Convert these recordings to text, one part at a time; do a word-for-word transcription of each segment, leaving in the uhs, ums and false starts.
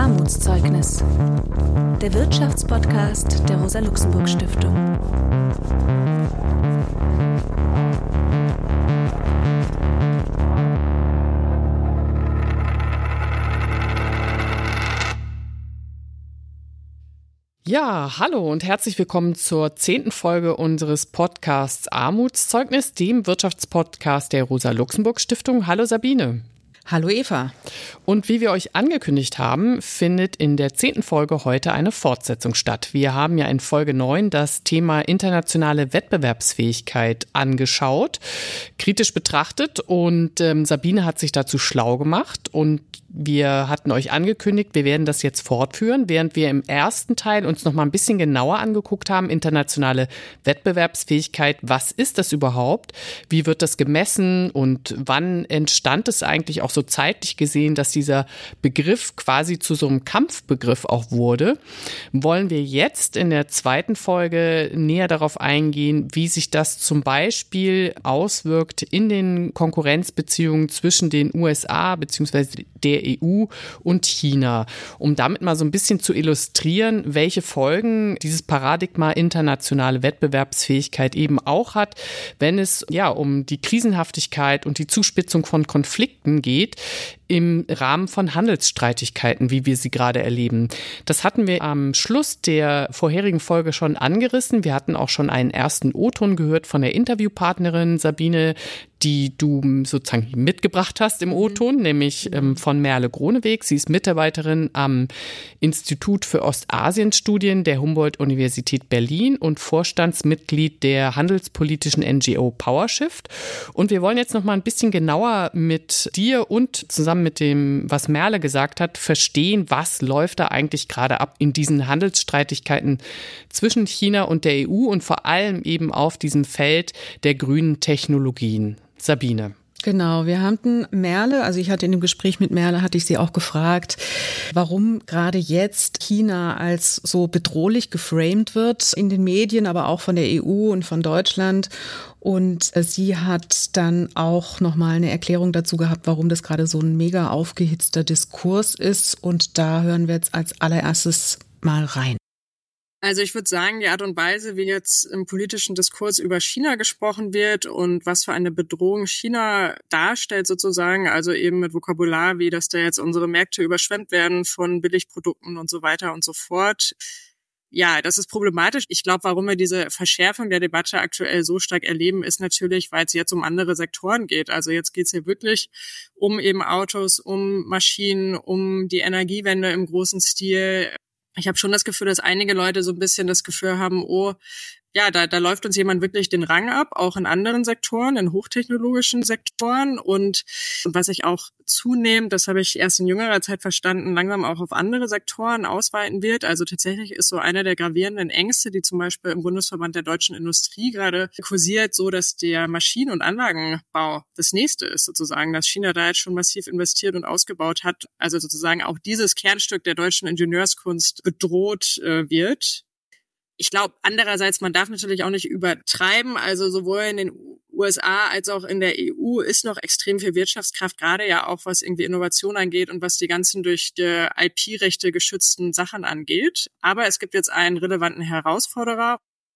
Armutszeugnis, der Wirtschaftspodcast der Rosa-Luxemburg-Stiftung. Ja, hallo und herzlich willkommen zur zehnten Folge unseres Podcasts Armutszeugnis, dem Wirtschaftspodcast der Rosa-Luxemburg-Stiftung. Hallo Sabine. Hallo Eva. Und wie wir euch angekündigt haben, findet in der zehnten Folge heute eine Fortsetzung statt. Wir haben ja in Folge neun das Thema internationale Wettbewerbsfähigkeit angeschaut, kritisch betrachtet und ähm, Sabine hat sich dazu schlau gemacht und wir hatten euch angekündigt, wir werden das jetzt fortführen, während wir im ersten Teil uns noch mal ein bisschen genauer angeguckt haben, internationale Wettbewerbsfähigkeit. Was ist das überhaupt? Wie wird das gemessen und wann entstand es eigentlich auch so zeitlich gesehen, dass dieser Begriff quasi zu so einem Kampfbegriff auch wurde? Wollen wir jetzt in der zweiten Folge näher darauf eingehen, wie sich das zum Beispiel auswirkt in den Konkurrenzbeziehungen zwischen den U S A bzw. der E U und China, um damit mal so ein bisschen zu illustrieren, welche Folgen dieses Paradigma internationale Wettbewerbsfähigkeit eben auch hat, wenn es ja um die Krisenhaftigkeit und die Zuspitzung von Konflikten geht im Rahmen von Handelsstreitigkeiten, wie wir sie gerade erleben. Das hatten wir am Schluss der vorherigen Folge schon angerissen. Wir hatten auch schon einen ersten O-Ton gehört von der Interviewpartnerin Sabine, die du sozusagen mitgebracht hast im O-Ton, mhm. nämlich ähm, von Merle Groneweg. Sie ist Mitarbeiterin am Institut für Ostasienstudien der Humboldt-Universität Berlin und Vorstandsmitglied der handelspolitischen N G O PowerShift. Und wir wollen jetzt noch mal ein bisschen genauer mit dir und zusammen mit dem, was Merle gesagt hat, verstehen, was läuft da eigentlich gerade ab in diesen Handelsstreitigkeiten zwischen China und der E U und vor allem eben auf diesem Feld der grünen Technologien. Sabine. Genau, wir hatten Merle, also ich hatte in dem Gespräch mit Merle, hatte ich sie auch gefragt, warum gerade jetzt China als so bedrohlich geframed wird in den Medien, aber auch von der E U und von Deutschland. Und sie hat dann auch nochmal eine Erklärung dazu gehabt, warum das gerade so ein mega aufgehitzter Diskurs ist. Und da hören wir jetzt als allererstes mal rein. Also ich würde sagen, die Art und Weise, wie jetzt im politischen Diskurs über China gesprochen wird und was für eine Bedrohung China darstellt sozusagen, also eben mit Vokabular wie, dass da jetzt unsere Märkte überschwemmt werden von Billigprodukten und so weiter und so fort. Ja, das ist problematisch. Ich glaube, warum wir diese Verschärfung der Debatte aktuell so stark erleben, ist natürlich, weil es jetzt um andere Sektoren geht. Also jetzt geht es hier wirklich um eben Autos, um Maschinen, um die Energiewende im großen Stil. Ich habe schon das Gefühl, dass einige Leute so ein bisschen das Gefühl haben, oh, ja, da, da läuft uns jemand wirklich den Rang ab, auch in anderen Sektoren, in hochtechnologischen Sektoren. Und, und was ich auch zunehmend, das habe ich erst in jüngerer Zeit verstanden, langsam auch auf andere Sektoren ausweiten wird. Also tatsächlich ist so einer der gravierenden Ängste, die zum Beispiel im Bundesverband der deutschen Industrie gerade kursiert, so dass der Maschinen- und Anlagenbau das nächste ist sozusagen, dass China da jetzt schon massiv investiert und ausgebaut hat. Also sozusagen auch dieses Kernstück der deutschen Ingenieurskunst bedroht äh, wird. Ich glaube, andererseits, man darf natürlich auch nicht übertreiben. Also sowohl in den U S A als auch in der E U ist noch extrem viel Wirtschaftskraft, gerade ja auch was irgendwie Innovation angeht und was die ganzen durch die I P-Rechte geschützten Sachen angeht. Aber es gibt jetzt einen relevanten Herausforderer.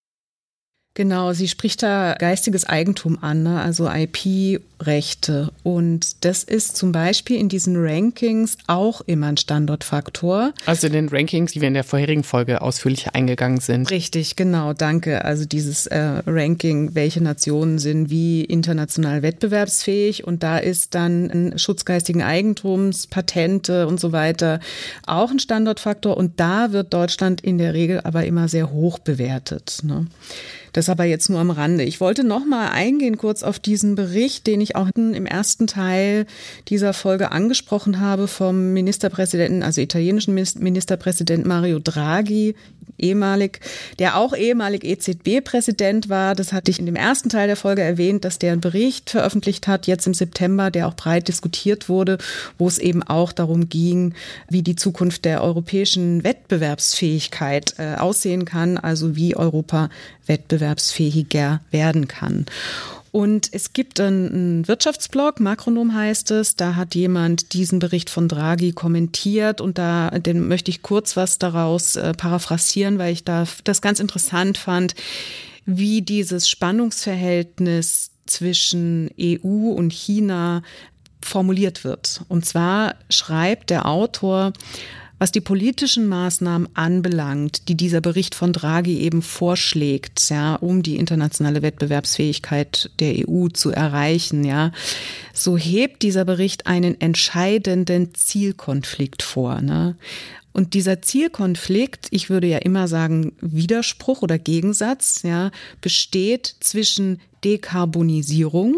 Genau, sie spricht da geistiges Eigentum an, ne? Also I P-Rechte. Und das ist zum Beispiel in diesen Rankings auch immer ein Standortfaktor. Also in den Rankings, die wir in der vorherigen Folge ausführlich eingegangen sind. Richtig, genau, danke. Also dieses äh, Ranking, welche Nationen sind wie international wettbewerbsfähig. Und da ist dann Schutz geistigen Eigentums, Patente und so weiter auch ein Standortfaktor. Und da wird Deutschland in der Regel aber immer sehr hoch bewertet, ne? Das aber jetzt nur am Rande. Ich wollte noch mal eingehen kurz auf diesen Bericht, den ich auch im ersten Teil dieser Folge angesprochen habe vom Ministerpräsidenten, also italienischen Ministerpräsident Mario Draghi, ehemalig, der auch ehemalig E Z B-Präsident war. Das hatte ich in dem ersten Teil der Folge erwähnt, dass der einen Bericht veröffentlicht hat, jetzt im September, der auch breit diskutiert wurde, wo es eben auch darum ging, wie die Zukunft der europäischen Wettbewerbsfähigkeit äh, aussehen kann, also wie Europa wettbewerbsfähiger werden kann. Und es gibt einen Wirtschaftsblog, Makronom heißt es, da hat jemand diesen Bericht von Draghi kommentiert und da den möchte ich kurz was daraus äh, paraphrasieren, weil ich da das ganz interessant fand, wie dieses Spannungsverhältnis zwischen E U und China formuliert wird. Und zwar schreibt der Autor, was die politischen Maßnahmen anbelangt, die dieser Bericht von Draghi eben vorschlägt, ja, um die internationale Wettbewerbsfähigkeit der E U zu erreichen, ja, so hebt dieser Bericht einen entscheidenden Zielkonflikt vor, ne? Und dieser Zielkonflikt, ich würde ja immer sagen Widerspruch oder Gegensatz, ja, besteht zwischen Dekarbonisierung,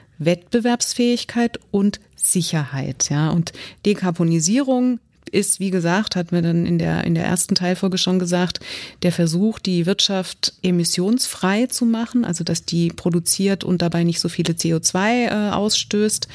Wettbewerbsfähigkeit und Sicherheit, ja. Und Dekarbonisierung ist, wie gesagt, hat mir dann in der, in der ersten Teilfolge schon gesagt, der Versuch, die Wirtschaft emissionsfrei zu machen, also dass die produziert und dabei nicht so viele C O zwei äh, ausstößt.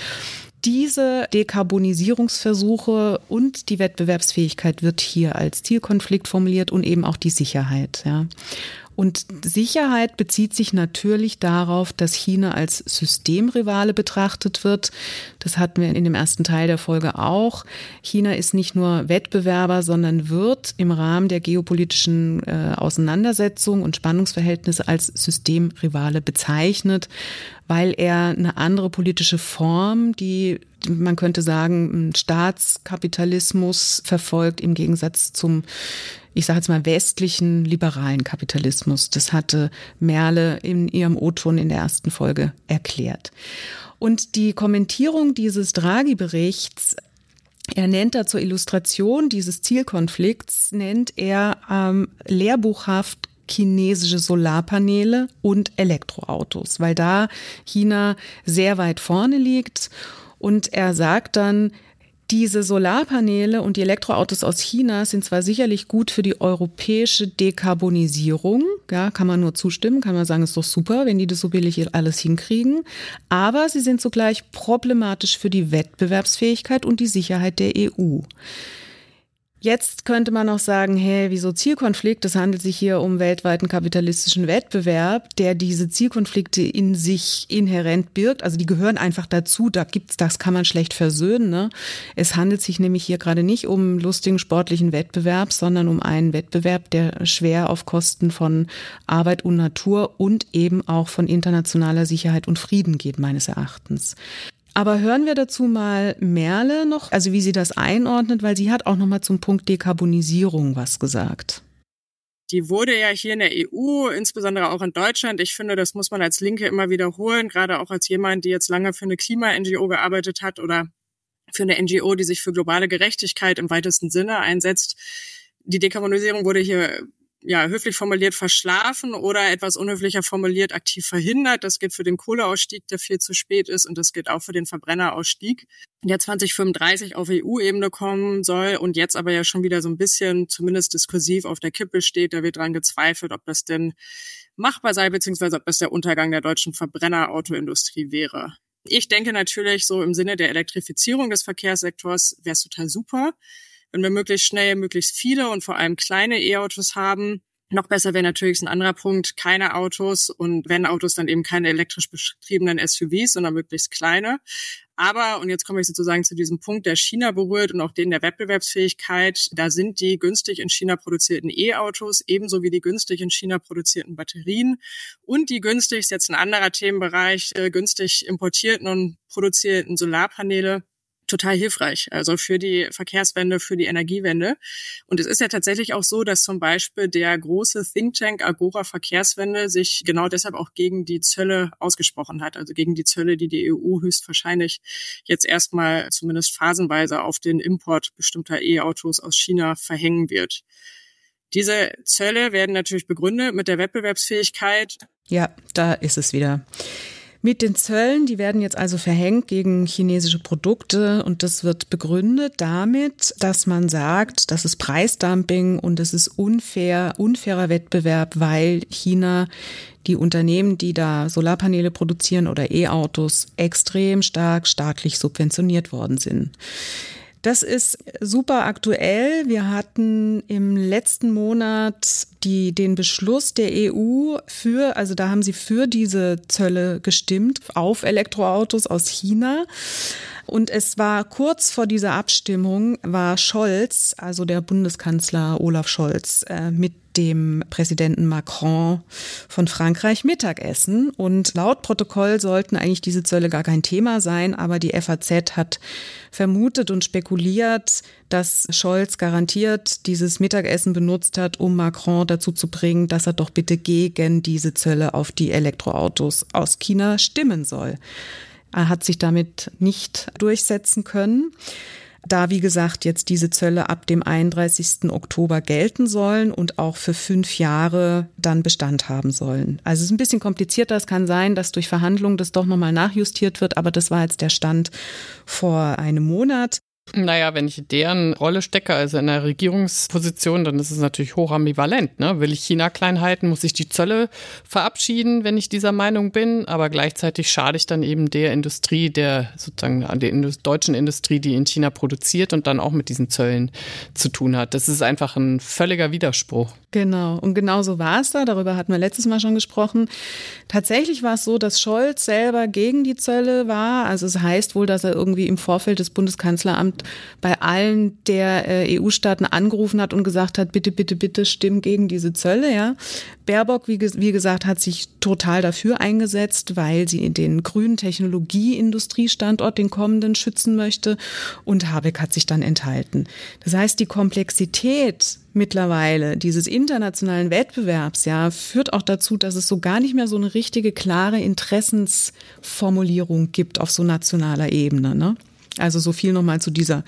Diese Dekarbonisierungsversuche und die Wettbewerbsfähigkeit wird hier als Zielkonflikt formuliert und eben auch die Sicherheit, ja. Und Sicherheit bezieht sich natürlich darauf, dass China als Systemrivale betrachtet wird. Das hatten wir in dem ersten Teil der Folge auch. China ist nicht nur Wettbewerber, sondern wird im Rahmen der geopolitischen äh, Auseinandersetzung und Spannungsverhältnisse als Systemrivale bezeichnet, weil er eine andere politische Form, die man könnte sagen, Staatskapitalismus verfolgt im Gegensatz zum, ich sage jetzt mal, westlichen liberalen Kapitalismus. Das hatte Merle in ihrem O-Ton in der ersten Folge erklärt. Und die Kommentierung dieses Draghi-Berichts, er nennt da zur Illustration dieses Zielkonflikts, nennt er ähm, lehrbuchhaft chinesische Solarpaneele und Elektroautos, weil da China sehr weit vorne liegt. Und er sagt dann, diese Solarpaneele und die Elektroautos aus China sind zwar sicherlich gut für die europäische Dekarbonisierung, ja, kann man nur zustimmen, kann man sagen, ist doch super, wenn die das so billig alles hinkriegen, aber sie sind zugleich problematisch für die Wettbewerbsfähigkeit und die Sicherheit der E U. Jetzt könnte man auch sagen, hey, wieso Zielkonflikt? Es handelt sich hier um weltweiten kapitalistischen Wettbewerb, der diese Zielkonflikte in sich inhärent birgt. Also die gehören einfach dazu, da gibt's, das kann man schlecht versöhnen, ne? Es handelt sich nämlich hier gerade nicht um lustigen sportlichen Wettbewerb, sondern um einen Wettbewerb, der schwer auf Kosten von Arbeit und Natur und eben auch von internationaler Sicherheit und Frieden geht, meines Erachtens. Aber hören wir dazu mal Merle noch, also wie sie das einordnet, weil sie hat auch noch mal zum Punkt Dekarbonisierung was gesagt. Die wurde ja hier in der E U, insbesondere auch in Deutschland, ich finde, das muss man als Linke immer wiederholen, gerade auch als jemand, die jetzt lange für eine Klima-N G O gearbeitet hat oder für eine N G O, die sich für globale Gerechtigkeit im weitesten Sinne einsetzt. Die Dekarbonisierung wurde hier ja, höflich formuliert verschlafen oder etwas unhöflicher formuliert aktiv verhindert. Das gilt für den Kohleausstieg, der viel zu spät ist, und das gilt auch für den Verbrennerausstieg, der zwanzig fünfunddreißig auf E U-Ebene kommen soll und jetzt aber ja schon wieder so ein bisschen, zumindest diskursiv, auf der Kippe steht. Da wird dran gezweifelt, ob das denn machbar sei, beziehungsweise ob das der Untergang der deutschen Verbrennerautoindustrie wäre. Ich denke natürlich, so im Sinne der Elektrifizierung des Verkehrssektors wäre es total super, wenn wir möglichst schnell, möglichst viele und vor allem kleine E-Autos haben. Noch besser wäre natürlich ein anderer Punkt, keine Autos und wenn Autos, dann eben keine elektrisch betriebenen S U Vs, sondern möglichst kleine. Aber, und jetzt komme ich sozusagen zu diesem Punkt, der China berührt und auch den der Wettbewerbsfähigkeit, da sind die günstig in China produzierten E-Autos ebenso wie die günstig in China produzierten Batterien und die günstig, ist jetzt ein anderer Themenbereich, äh, günstig importierten und produzierten Solarpaneele total hilfreich, also für die Verkehrswende, für die Energiewende. Und es ist ja tatsächlich auch so, dass zum Beispiel der große Think Tank Agora Verkehrswende sich genau deshalb auch gegen die Zölle ausgesprochen hat, also gegen die Zölle, die die E U höchstwahrscheinlich jetzt erstmal zumindest phasenweise auf den Import bestimmter E-Autos aus China verhängen wird. Diese Zölle werden natürlich begründet mit der Wettbewerbsfähigkeit. Ja, da ist es wieder. Mit den Zöllen, die werden jetzt also verhängt gegen chinesische Produkte und das wird begründet damit, dass man sagt, das ist Preisdumping und es ist unfair, unfairer Wettbewerb, weil China die Unternehmen, die da Solarpaneele produzieren oder E-Autos, extrem stark staatlich subventioniert worden sind. Das ist super aktuell. Wir hatten im letzten Monat die, den Beschluss der E U für, also da haben sie für diese Zölle gestimmt auf Elektroautos aus China. Und es war kurz vor dieser Abstimmung, war Scholz, also der Bundeskanzler Olaf Scholz, äh, mit dem Präsidenten Macron von Frankreich Mittagessen. Und laut Protokoll sollten eigentlich diese Zölle gar kein Thema sein, aber die F A Z hat vermutet und spekuliert, dass Scholz garantiert dieses Mittagessen benutzt hat, um Macron dazu zu bringen, dass er doch bitte gegen diese Zölle auf die Elektroautos aus China stimmen soll. Er hat sich damit nicht durchsetzen können. Da, wie gesagt, jetzt diese Zölle ab dem einunddreißigsten Oktober gelten sollen und auch für fünf Jahre dann Bestand haben sollen. Also es ist ein bisschen komplizierter. Es kann sein, dass durch Verhandlungen das doch nochmal nachjustiert wird, aber das war jetzt der Stand vor einem Monat. Naja, wenn ich in deren Rolle stecke, also in einer Regierungsposition, dann ist es natürlich hoch ambivalent. Ne? Will ich China klein halten, muss ich die Zölle verabschieden, wenn ich dieser Meinung bin, aber gleichzeitig schade ich dann eben der Industrie, der sozusagen der deutschen Industrie, die in China produziert und dann auch mit diesen Zöllen zu tun hat. Das ist einfach ein völliger Widerspruch. Genau, und genau so war es da. Darüber hatten wir letztes Mal schon gesprochen. Tatsächlich war es so, dass Scholz selber gegen die Zölle war. Also es heißt wohl, dass er irgendwie im Vorfeld des Bundeskanzleramts bei allen der äh, E U-Staaten angerufen hat und gesagt hat, bitte, bitte, bitte stimm gegen diese Zölle. Ja. Baerbock, wie, wie gesagt, hat sich total dafür eingesetzt, weil sie den grünen Technologie-Industriestandort, den kommenden, schützen möchte. Und Habeck hat sich dann enthalten. Das heißt, die Komplexität mittlerweile dieses internationalen Wettbewerbs, ja, führt auch dazu, dass es so gar nicht mehr so eine richtige, klare Interessensformulierung gibt auf so nationaler Ebene, ne? Also so viel nochmal zu dieser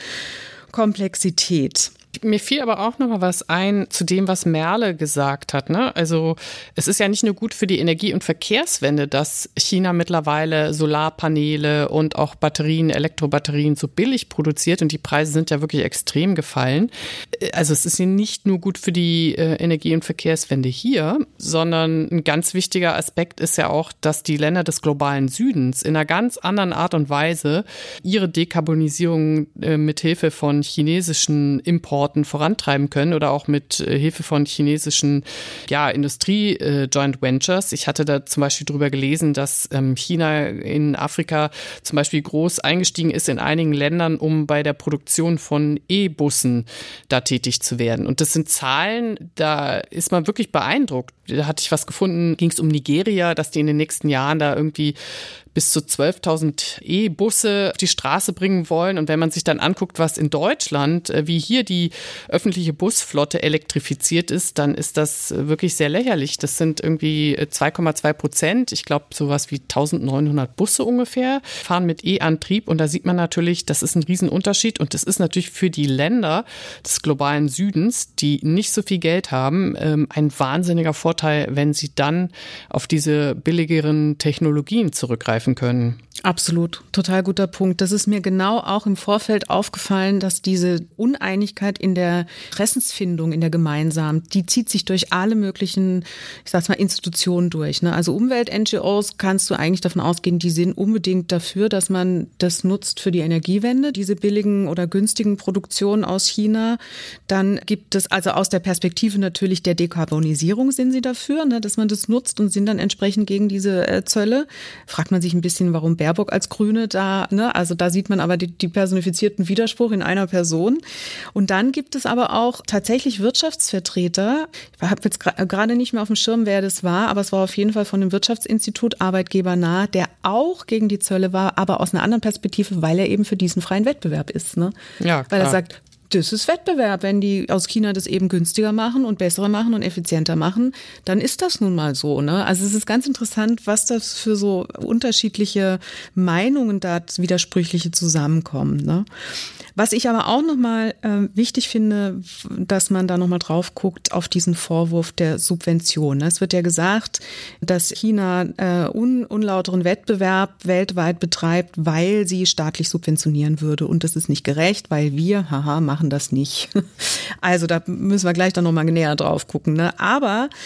Komplexität. Mir fiel aber auch noch mal was ein zu dem, was Merle gesagt hat. Ne? Also es ist ja nicht nur gut für die Energie- und Verkehrswende, dass China mittlerweile Solarpaneele und auch Batterien, Elektrobatterien so billig produziert und die Preise sind ja wirklich extrem gefallen. Also es ist nicht nur gut für die äh, Energie- und Verkehrswende hier, sondern ein ganz wichtiger Aspekt ist ja auch, dass die Länder des globalen Südens in einer ganz anderen Art und Weise ihre Dekarbonisierung äh, mit Hilfe von chinesischen Importen vorantreiben können oder auch mit Hilfe von chinesischen ja, Industrie-Joint äh, Ventures. Ich hatte da zum Beispiel drüber gelesen, dass ähm, China in Afrika zum Beispiel groß eingestiegen ist in einigen Ländern, um bei der Produktion von E-Bussen da tätig zu werden. Und das sind Zahlen, da ist man wirklich beeindruckt. Da hatte ich was gefunden, ging es um Nigeria, dass die in den nächsten Jahren da irgendwie bis zu zwölftausend E-Busse auf die Straße bringen wollen. Und wenn man sich dann anguckt, was in Deutschland, wie hier die öffentliche Busflotte elektrifiziert ist, dann ist das wirklich sehr lächerlich. Das sind irgendwie zwei Komma zwei Prozent. Ich glaube, sowas wie eintausendneunhundert Busse ungefähr fahren mit E-Antrieb. Und da sieht man natürlich, das ist ein Riesenunterschied. Und das ist natürlich für die Länder des globalen Südens, die nicht so viel Geld haben, ein wahnsinniger Vorteil, wenn sie dann auf diese billigeren Technologien zurückgreifen können. Absolut, total guter Punkt. Das ist mir genau auch im Vorfeld aufgefallen, dass diese Uneinigkeit in der Interessensfindung, in der gemeinsamen, die zieht sich durch alle möglichen, ich sag's mal, Institutionen durch. Ne? Also Umwelt-N G Os kannst du eigentlich davon ausgehen, die sind unbedingt dafür, dass man das nutzt für die Energiewende, diese billigen oder günstigen Produktionen aus China. Dann gibt es also aus der Perspektive natürlich der Dekarbonisierung sind sie dafür, ne, dass man das nutzt und sind dann entsprechend gegen diese äh, Zölle. Fragt man sich ein bisschen, warum Baerbock als Grüne da, ne, also da sieht man aber die, die personifizierten Widerspruch in einer Person. Und dann gibt es aber auch tatsächlich Wirtschaftsvertreter. Ich habe jetzt gerade nicht mehr auf dem Schirm, wer das war, aber es war auf jeden Fall von dem Wirtschaftsinstitut Arbeitgebernah, der auch gegen die Zölle war, aber aus einer anderen Perspektive, weil er eben für diesen freien Wettbewerb ist, ne? Ja, klar. Weil er sagt, das ist Wettbewerb. Wenn die aus China das eben günstiger machen und besser machen und effizienter machen, dann ist das nun mal so, ne? Also es ist ganz interessant, was das für so unterschiedliche Meinungen da widersprüchliche zusammenkommen, ne? Was ich aber auch nochmal äh, wichtig finde, dass man da nochmal drauf guckt auf diesen Vorwurf der Subvention. Es wird ja gesagt, dass China äh, un, unlauteren Wettbewerb weltweit betreibt, weil sie staatlich subventionieren würde. Und das ist nicht gerecht, weil wir, haha, machen das nicht. Also da müssen wir gleich dann nochmal näher drauf gucken, ne? Aber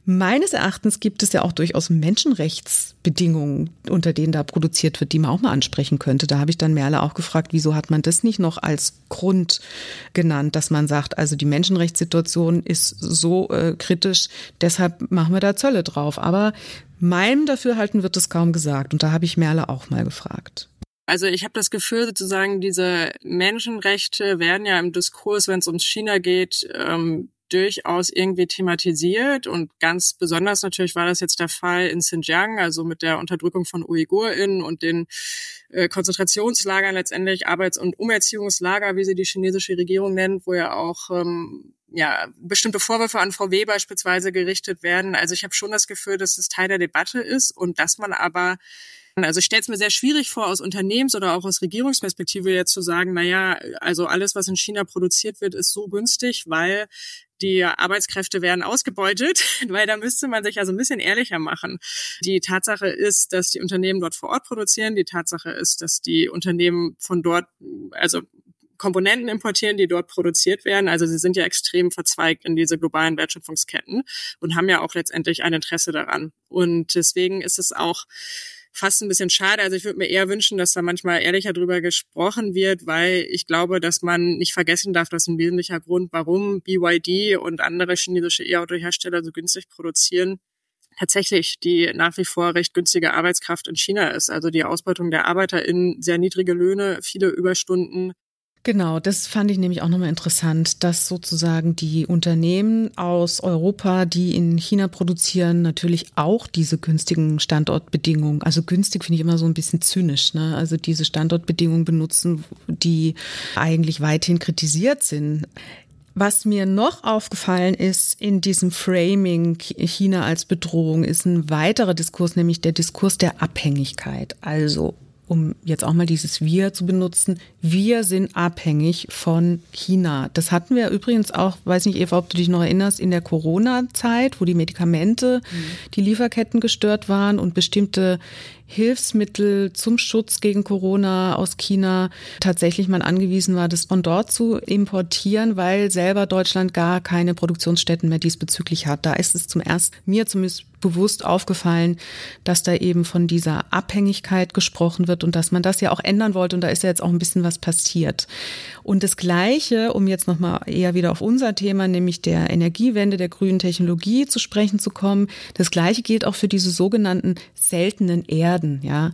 Meines Erachtens gibt es ja auch durchaus Menschenrechtsbedingungen, unter denen da produziert wird, die man auch mal ansprechen könnte. Da habe ich dann Merle auch gefragt, wieso hat man das nicht noch als Grund genannt, dass man sagt, also die Menschenrechtssituation ist so äh, kritisch, deshalb machen wir da Zölle drauf. Aber meinem Dafürhalten wird es kaum gesagt. Und da habe ich Merle auch mal gefragt. Also ich habe das Gefühl, sozusagen diese Menschenrechte werden ja im Diskurs, wenn es um China geht, ähm, durchaus irgendwie thematisiert, und ganz besonders natürlich war das jetzt der Fall in Xinjiang, also mit der Unterdrückung von UigurInnen und den äh, Konzentrationslagern, letztendlich Arbeits- und Umerziehungslager, wie sie die chinesische Regierung nennt, wo ja auch ähm, ja bestimmte Vorwürfe an Frau W beispielsweise gerichtet werden. Also ich habe schon das Gefühl, dass es Teil der Debatte ist und dass man aber Also ich stelle es mir sehr schwierig vor, aus Unternehmens- oder auch aus Regierungsperspektive jetzt zu sagen, na ja, also alles, was in China produziert wird, ist so günstig, weil die Arbeitskräfte werden ausgebeutet, weil da müsste man sich also ein bisschen ehrlicher machen. Die Tatsache ist, dass die Unternehmen dort vor Ort produzieren. Die Tatsache ist, dass die Unternehmen von dort, also Komponenten importieren, die dort produziert werden. Also sie sind ja extrem verzweigt in diese globalen Wertschöpfungsketten und haben ja auch letztendlich ein Interesse daran. Und deswegen ist es auch fast ein bisschen schade. Also ich würde mir eher wünschen, dass da manchmal ehrlicher drüber gesprochen wird, weil ich glaube, dass man nicht vergessen darf, dass ein wesentlicher Grund, warum B Y D und andere chinesische E-Auto-Hersteller so günstig produzieren, tatsächlich die nach wie vor recht günstige Arbeitskraft in China ist. Also die Ausbeutung der ArbeiterInnen, sehr niedrige Löhne, viele Überstunden. Genau, das fand ich nämlich auch nochmal interessant, dass sozusagen die Unternehmen aus Europa, die in China produzieren, natürlich auch diese günstigen Standortbedingungen, also günstig finde ich immer so ein bisschen zynisch, ne? Also diese Standortbedingungen benutzen, die eigentlich weithin kritisiert sind. Was mir noch aufgefallen ist in diesem Framing China als Bedrohung, ist ein weiterer Diskurs, nämlich der Diskurs der Abhängigkeit. Also um jetzt auch mal dieses Wir zu benutzen, wir sind abhängig von China. Das hatten wir übrigens auch, weiß nicht, Eva, ob du dich noch erinnerst, in der Corona-Zeit, wo die Medikamente, mhm. die Lieferketten gestört waren und bestimmte Hilfsmittel zum Schutz gegen Corona aus China tatsächlich man angewiesen war, das von dort zu importieren, weil selber Deutschland gar keine Produktionsstätten mehr diesbezüglich hat. Da ist es zum ersten, mir zumindest bewusst aufgefallen, dass da eben von dieser Abhängigkeit gesprochen wird und dass man das ja auch ändern wollte. Und da ist ja jetzt auch ein bisschen was passiert. Und das Gleiche, um jetzt nochmal eher wieder auf unser Thema, nämlich der Energiewende, der grünen Technologie zu sprechen zu kommen, das Gleiche gilt auch für diese sogenannten seltenen Erden. Ja,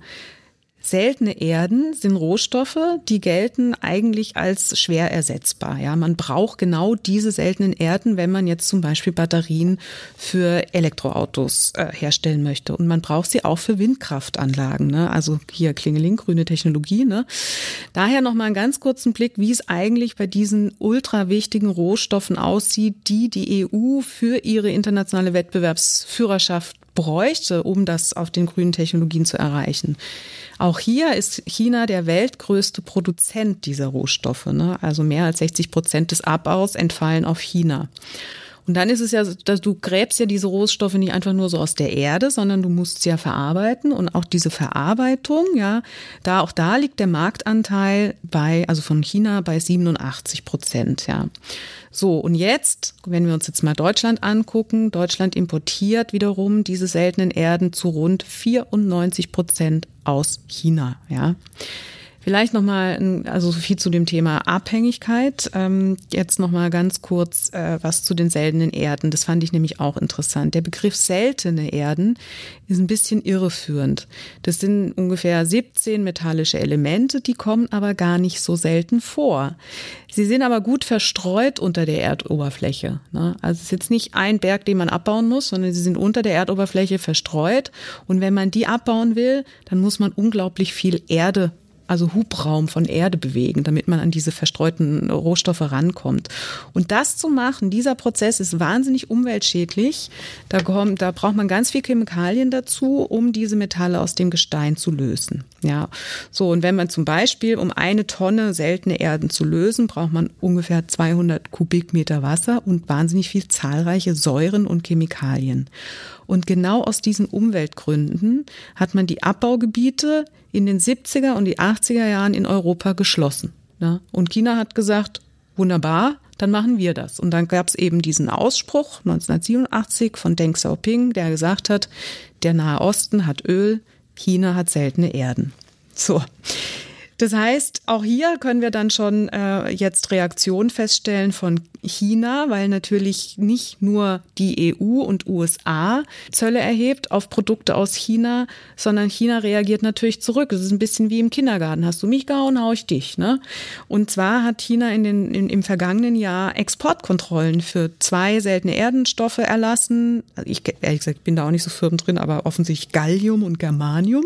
seltene Erden sind Rohstoffe, die gelten eigentlich als schwer ersetzbar. Ja, man braucht genau diese seltenen Erden, wenn man jetzt zum Beispiel Batterien für Elektroautos äh, herstellen möchte. Und man braucht sie auch für Windkraftanlagen. Ne? Also hier Klingeling, grüne Technologie. Ne? Daher noch mal einen ganz kurzen Blick, wie es eigentlich bei diesen ultra wichtigen Rohstoffen aussieht, die die E U für ihre internationale Wettbewerbsführerschaft bräuchte, um das auf den grünen Technologien zu erreichen. Auch hier ist China der weltgrößte Produzent dieser Rohstoffe. Ne? Also mehr als sechzig Prozent des Abbaus entfallen auf China. Und dann ist es ja, dass du gräbst ja diese Rohstoffe nicht einfach nur so aus der Erde, sondern du musst sie ja verarbeiten. Und auch diese Verarbeitung, ja, da auch da liegt der Marktanteil bei, also von China bei siebenundachtzig Prozent, ja. So, und jetzt, wenn wir uns jetzt mal Deutschland angucken, Deutschland importiert wiederum diese seltenen Erden zu rund vierundneunzig Prozent aus China, ja. Vielleicht nochmal, also so viel zu dem Thema Abhängigkeit. Ähm, jetzt nochmal ganz kurz äh, was zu den seltenen Erden. Das fand ich nämlich auch interessant. Der Begriff seltene Erden ist ein bisschen irreführend. Das sind ungefähr siebzehn metallische Elemente, die kommen aber gar nicht so selten vor. Sie sind aber gut verstreut unter der Erdoberfläche. Ne? Also es ist jetzt nicht ein Berg, den man abbauen muss, sondern sie sind unter der Erdoberfläche verstreut. Und wenn man die abbauen will, dann muss man unglaublich viel Erde, also Hubraum von Erde bewegen, damit man an diese verstreuten Rohstoffe rankommt. Und das zu machen, dieser Prozess ist wahnsinnig umweltschädlich. Da, kommt, da braucht man ganz viel Chemikalien dazu, um diese Metalle aus dem Gestein zu lösen. Ja, so, und wenn man zum Beispiel, um eine Tonne seltene Erden zu lösen, braucht man ungefähr zweihundert Kubikmeter Wasser und wahnsinnig viel zahlreiche Säuren und Chemikalien. Und genau aus diesen Umweltgründen hat man die Abbaugebiete in den siebziger und die achtziger Jahren in Europa geschlossen. Und China hat gesagt, wunderbar, dann machen wir das. Und dann gab es eben diesen Ausspruch neunzehnhundertsiebenundachtzig von Deng Xiaoping, der gesagt hat, der Nahe Osten hat Öl, China hat seltene Erden. So. Das heißt, auch hier können wir dann schon äh, jetzt Reaktionen feststellen von China, weil natürlich nicht nur die E U und U S A Zölle erhebt auf Produkte aus China, sondern China reagiert natürlich zurück. Es ist ein bisschen wie im Kindergarten. Hast du mich gehauen, hau ich dich, ne? Und zwar hat China in den, in, im vergangenen Jahr Exportkontrollen für zwei seltene Erdenstoffe erlassen. Ich, ehrlich gesagt, bin da auch nicht so firm drin, aber offensichtlich Gallium und Germanium.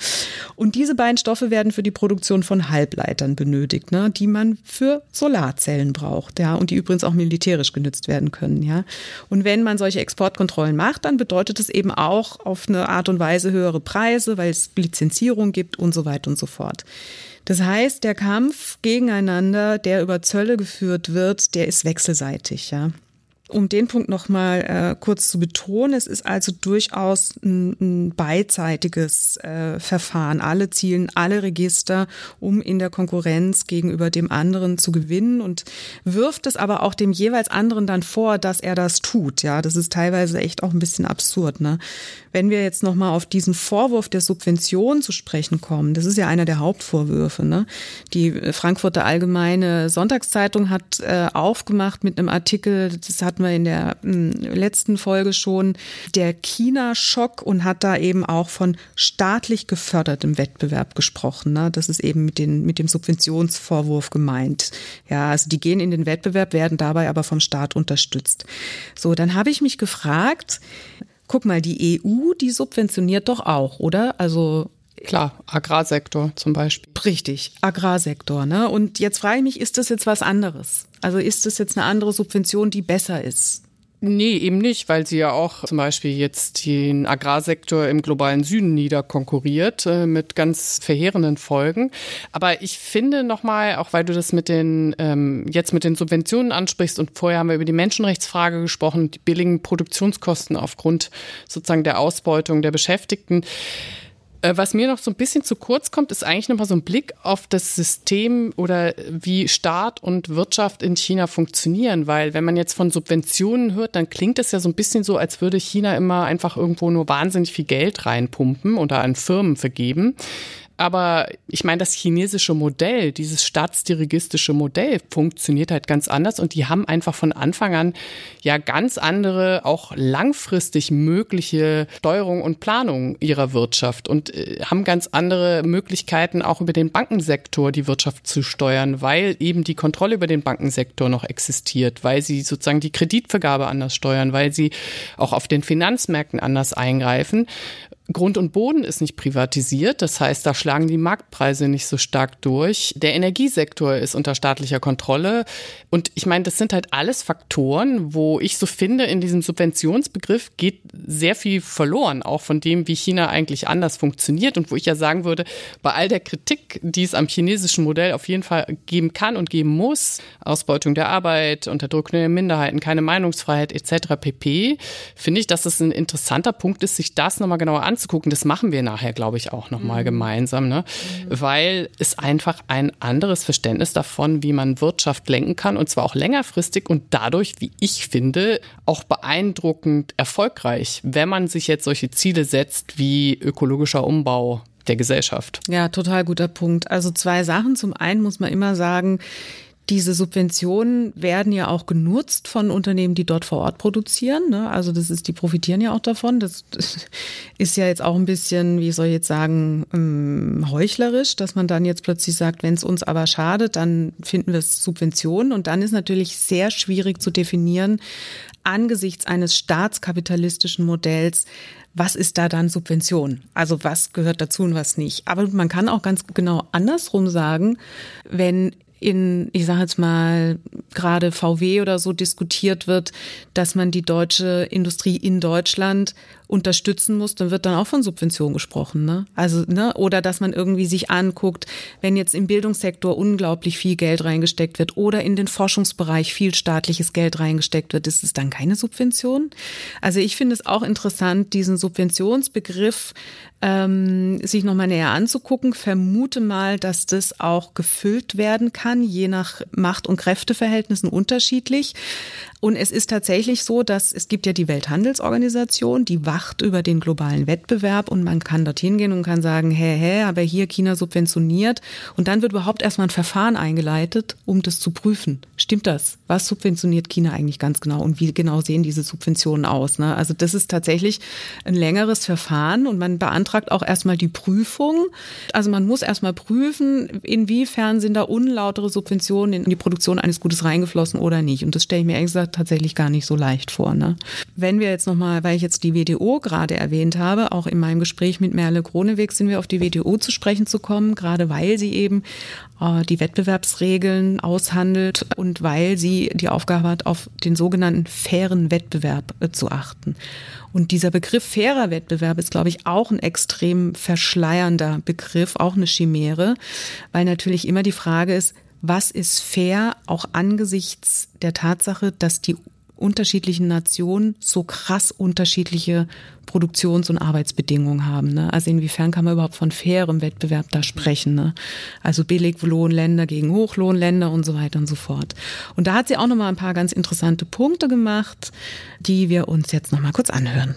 Und diese beiden Stoffe werden für die Produktion von Halbleitern benötigt, ne, die man für Solarzellen braucht, ja, und die übrigens auch militärisch genutzt werden können, ja. Und wenn man solche Exportkontrollen macht, dann bedeutet es eben auch auf eine Art und Weise höhere Preise, weil es Lizenzierung gibt und so weiter und so fort. Das heißt, der Kampf gegeneinander, der über Zölle geführt wird, der ist wechselseitig, ja. Um den Punkt noch mal äh, kurz zu betonen, es ist also durchaus ein, ein beidseitiges äh, Verfahren. Alle zielen alle Register, um in der Konkurrenz gegenüber dem anderen zu gewinnen und wirft es aber auch dem jeweils anderen dann vor, dass er das tut. Ja, das ist teilweise echt auch ein bisschen absurd, ne? Wenn wir jetzt noch mal auf diesen Vorwurf der Subvention zu sprechen kommen, das ist ja einer der Hauptvorwürfe, ne? Die Frankfurter Allgemeine Sonntagszeitung hat äh, aufgemacht mit einem Artikel, das hatten wir in der mh, letzten Folge schon, der China-Schock, und hat da eben auch von staatlich gefördertem Wettbewerb gesprochen, ne? Das ist eben mit, den, mit dem Subventionsvorwurf gemeint. Ja, also die gehen in den Wettbewerb, werden dabei aber vom Staat unterstützt. So, dann habe ich mich gefragt, guck mal, die E U, die subventioniert doch auch, oder? Also klar, Agrarsektor zum Beispiel. Richtig, Agrarsektor, ne? Und jetzt frage ich mich, ist das jetzt was anderes? Also ist das jetzt eine andere Subvention, die besser ist? Nee, eben nicht, weil sie ja auch zum Beispiel jetzt den Agrarsektor im globalen Süden niederkonkurriert äh, mit ganz verheerenden Folgen. Aber ich finde nochmal, auch weil du das mit den ähm, jetzt mit den Subventionen ansprichst und vorher haben wir über die Menschenrechtsfrage gesprochen, die billigen Produktionskosten aufgrund sozusagen der Ausbeutung der Beschäftigten. Was mir noch so ein bisschen zu kurz kommt, ist eigentlich nochmal so ein Blick auf das System oder wie Staat und Wirtschaft in China funktionieren. Weil wenn man jetzt von Subventionen hört, dann klingt es ja so ein bisschen so, als würde China immer einfach irgendwo nur wahnsinnig viel Geld reinpumpen oder an Firmen vergeben. Aber ich meine, das chinesische Modell, dieses staatsdirigistische Modell funktioniert halt ganz anders und die haben einfach von Anfang an ja ganz andere, auch langfristig mögliche Steuerung und Planung ihrer Wirtschaft und äh, haben ganz andere Möglichkeiten, auch über den Bankensektor die Wirtschaft zu steuern, weil eben die Kontrolle über den Bankensektor noch existiert, weil sie sozusagen die Kreditvergabe anders steuern, weil sie auch auf den Finanzmärkten anders eingreifen. Grund und Boden ist nicht privatisiert, das heißt, da schlagen die Marktpreise nicht so stark durch. Der Energiesektor ist unter staatlicher Kontrolle und ich meine, das sind halt alles Faktoren, wo ich so finde, in diesem Subventionsbegriff geht sehr viel verloren, auch von dem, wie China eigentlich anders funktioniert und wo ich ja sagen würde, bei all der Kritik, die es am chinesischen Modell auf jeden Fall geben kann und geben muss, Ausbeutung der Arbeit, Unterdrückung der Minderheiten, keine Meinungsfreiheit et cetera pp., finde ich, dass es ein interessanter Punkt ist, sich das nochmal genauer anzuschauen. Anzugucken. Das machen wir nachher, glaube ich, auch nochmal mhm. gemeinsam, ne? Mhm. Weil es einfach ein anderes Verständnis davon, wie man Wirtschaft lenken kann und zwar auch längerfristig und dadurch, wie ich finde, auch beeindruckend erfolgreich, wenn man sich jetzt solche Ziele setzt wie ökologischer Umbau der Gesellschaft. Ja, total guter Punkt. Also zwei Sachen. Zum einen muss man immer sagen, diese Subventionen werden ja auch genutzt von Unternehmen, die dort vor Ort produzieren, ne? Also das ist, die profitieren ja auch davon. Das ist ja jetzt auch ein bisschen, wie soll ich jetzt sagen, heuchlerisch, dass man dann jetzt plötzlich sagt, wenn es uns aber schadet, dann finden wir es Subventionen. Und dann ist natürlich sehr schwierig zu definieren, angesichts eines staatskapitalistischen Modells, was ist da dann Subvention? Also was gehört dazu und was nicht? Aber man kann auch ganz genau andersrum sagen, wenn in, ich sage jetzt mal, gerade V W oder so diskutiert wird, dass man die deutsche Industrie in Deutschland unterstützen muss, dann wird dann auch von Subvention gesprochen, ne? Also, ne, oder dass man irgendwie sich anguckt, wenn jetzt im Bildungssektor unglaublich viel Geld reingesteckt wird oder in den Forschungsbereich viel staatliches Geld reingesteckt wird, ist es dann keine Subvention? Also ich finde es auch interessant, diesen Subventionsbegriff ähm, sich nochmal näher anzugucken. Vermute mal, dass das auch gefüllt werden kann, je nach Macht- und Kräfteverhältnissen unterschiedlich. Und es ist tatsächlich so, dass es gibt ja die Welthandelsorganisation, die wacht über den globalen Wettbewerb und man kann dorthin gehen und kann sagen, hä, hä, aber hier China subventioniert. Und dann wird überhaupt erstmal ein Verfahren eingeleitet, um das zu prüfen. Stimmt das? Was subventioniert China eigentlich ganz genau und wie genau sehen diese Subventionen aus? Ne? Also das ist tatsächlich ein längeres Verfahren und man beantragt auch erstmal die Prüfung. Also man muss erstmal prüfen, inwiefern sind da unlautere Subventionen in die Produktion eines Gutes reingeflossen oder nicht. Und das stelle ich mir ehrlich gesagt tatsächlich gar nicht so leicht vor. Ne? Wenn wir jetzt nochmal, weil ich jetzt die W T O gerade erwähnt habe, auch in meinem Gespräch mit Merle Groneweg sind wir auf die W T O zu sprechen zu kommen, gerade weil sie eben äh, die Wettbewerbsregeln aushandelt und weil sie die Aufgabe hat, auf den sogenannten fairen Wettbewerb äh, zu achten. Und dieser Begriff fairer Wettbewerb ist, glaube ich, auch ein extrem verschleiernder Begriff, auch eine Chimäre, weil natürlich immer die Frage ist, was ist fair, auch angesichts der Tatsache, dass die unterschiedlichen Nationen so krass unterschiedliche Produktions- und Arbeitsbedingungen haben. Ne? Also inwiefern kann man überhaupt von fairem Wettbewerb da sprechen? Ne? Also Billiglohnländer gegen Hochlohnländer und so weiter und so fort. Und da hat sie auch nochmal ein paar ganz interessante Punkte gemacht, die wir uns jetzt nochmal kurz anhören.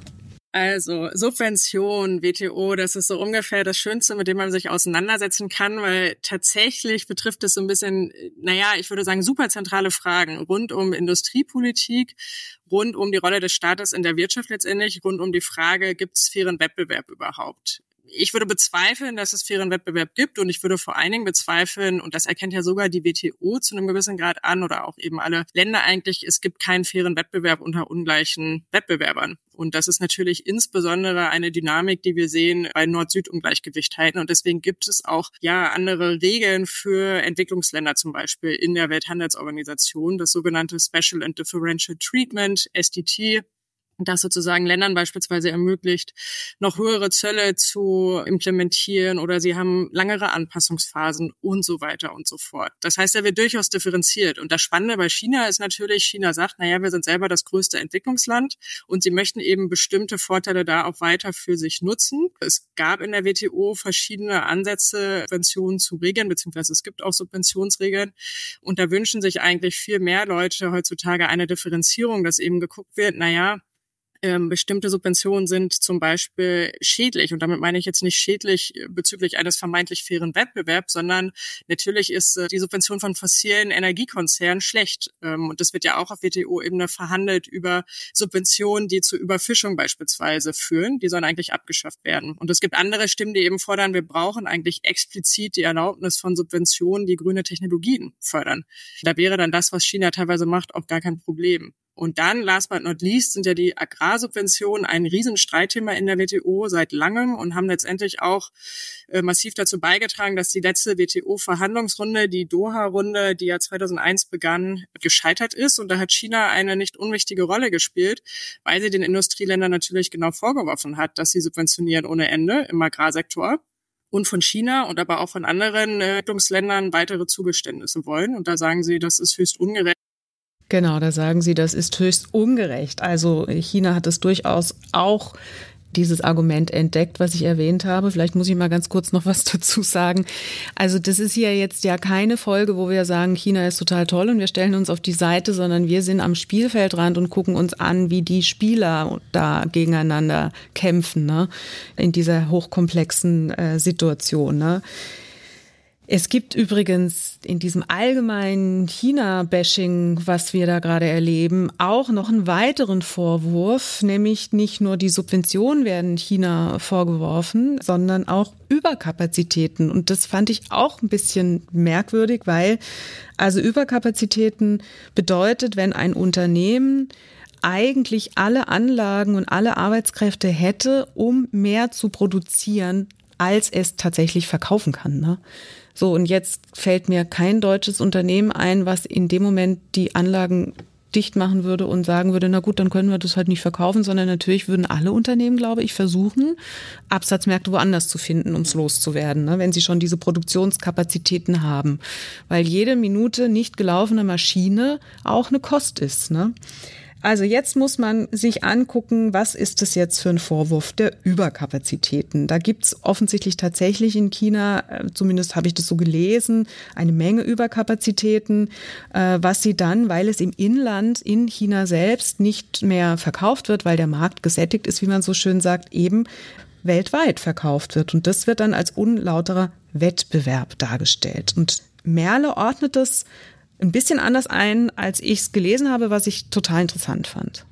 Also Subvention, W T O, das ist so ungefähr das Schönste, mit dem man sich auseinandersetzen kann, weil tatsächlich betrifft es so ein bisschen, naja, ich würde sagen, superzentrale Fragen rund um Industriepolitik, rund um die Rolle des Staates in der Wirtschaft letztendlich, rund um die Frage, gibt es fairen Wettbewerb überhaupt? Ich würde bezweifeln, dass es fairen Wettbewerb gibt und ich würde vor allen Dingen bezweifeln, und das erkennt ja sogar die W T O zu einem gewissen Grad an oder auch eben alle Länder eigentlich, es gibt keinen fairen Wettbewerb unter ungleichen Wettbewerbern. Und das ist natürlich insbesondere eine Dynamik, die wir sehen bei Nord-Süd-Ungleichgewichtheiten. Und deswegen gibt es auch ja andere Regeln für Entwicklungsländer zum Beispiel in der Welthandelsorganisation, das sogenannte Special and Differential Treatment, S D T. Das sozusagen Ländern beispielsweise ermöglicht, noch höhere Zölle zu implementieren oder sie haben langere Anpassungsphasen und so weiter und so fort. Das heißt, er wird durchaus differenziert. Und das Spannende bei China ist natürlich, China sagt, naja, wir sind selber das größte Entwicklungsland und sie möchten eben bestimmte Vorteile da auch weiter für sich nutzen. Es gab in der W T O verschiedene Ansätze, Subventionen zu regeln, beziehungsweise es gibt auch Subventionsregeln. Und da wünschen sich eigentlich viel mehr Leute heutzutage eine Differenzierung, dass eben geguckt wird, naja, Ähm, bestimmte Subventionen sind zum Beispiel schädlich. Und damit meine ich jetzt nicht schädlich bezüglich eines vermeintlich fairen Wettbewerbs, sondern natürlich ist äh, die Subvention von fossilen Energiekonzernen schlecht. Ähm, und das wird ja auch auf W T O-Ebene verhandelt über Subventionen, die zur Überfischung beispielsweise führen. Die sollen eigentlich abgeschafft werden. Und es gibt andere Stimmen, die eben fordern, wir brauchen eigentlich explizit die Erlaubnis von Subventionen, die grüne Technologien fördern. Da wäre dann das, was China teilweise macht, auch gar kein Problem. Und dann, last but not least, sind ja die Agrarsubventionen ein Riesenstreitthema in der W T O seit langem und haben letztendlich auch äh, massiv dazu beigetragen, dass die letzte W T O-Verhandlungsrunde, die Doha-Runde, die ja zweitausendeins begann, gescheitert ist. Und da hat China eine nicht unwichtige Rolle gespielt, weil sie den Industrieländern natürlich genau vorgeworfen hat, dass sie subventionieren ohne Ende im Agrarsektor. Und von China und aber auch von anderen Entwicklungsländern weitere Zugeständnisse wollen. Und da sagen sie, das ist höchst ungerecht. Genau, da sagen Sie, das ist höchst ungerecht. Also China hat es durchaus auch dieses Argument entdeckt, was ich erwähnt habe. Vielleicht muss ich mal ganz kurz noch was dazu sagen. Also das ist hier jetzt ja keine Folge, wo wir sagen, China ist total toll und wir stellen uns auf die Seite, sondern wir sind am Spielfeldrand und gucken uns an, wie die Spieler da gegeneinander kämpfen, ne? In dieser hochkomplexen äh, Situation, ne? Es gibt übrigens in diesem allgemeinen China-Bashing, was wir da gerade erleben, auch noch einen weiteren Vorwurf, nämlich nicht nur die Subventionen werden China vorgeworfen, sondern auch Überkapazitäten. Und das fand ich auch ein bisschen merkwürdig, weil also Überkapazitäten bedeutet, wenn ein Unternehmen eigentlich alle Anlagen und alle Arbeitskräfte hätte, um mehr zu produzieren, als es tatsächlich verkaufen kann, ne? So, und jetzt fällt mir kein deutsches Unternehmen ein, was in dem Moment die Anlagen dicht machen würde und sagen würde, na gut, dann können wir das halt nicht verkaufen, sondern natürlich würden alle Unternehmen, glaube ich, versuchen, Absatzmärkte woanders zu finden, um es loszuwerden, ne, wenn sie schon diese Produktionskapazitäten haben. Weil jede Minute nicht gelaufene Maschine auch eine Kost ist, ne? Also jetzt muss man sich angucken, was ist das jetzt für ein Vorwurf der Überkapazitäten. Da gibt es offensichtlich tatsächlich in China, zumindest habe ich das so gelesen, eine Menge Überkapazitäten, was sie dann, weil es im Inland in China selbst nicht mehr verkauft wird, weil der Markt gesättigt ist, wie man so schön sagt, eben weltweit verkauft wird. Und das wird dann als unlauterer Wettbewerb dargestellt. Und Merle ordnet das ein bisschen anders ein, als ich es gelesen habe, was ich total interessant fand.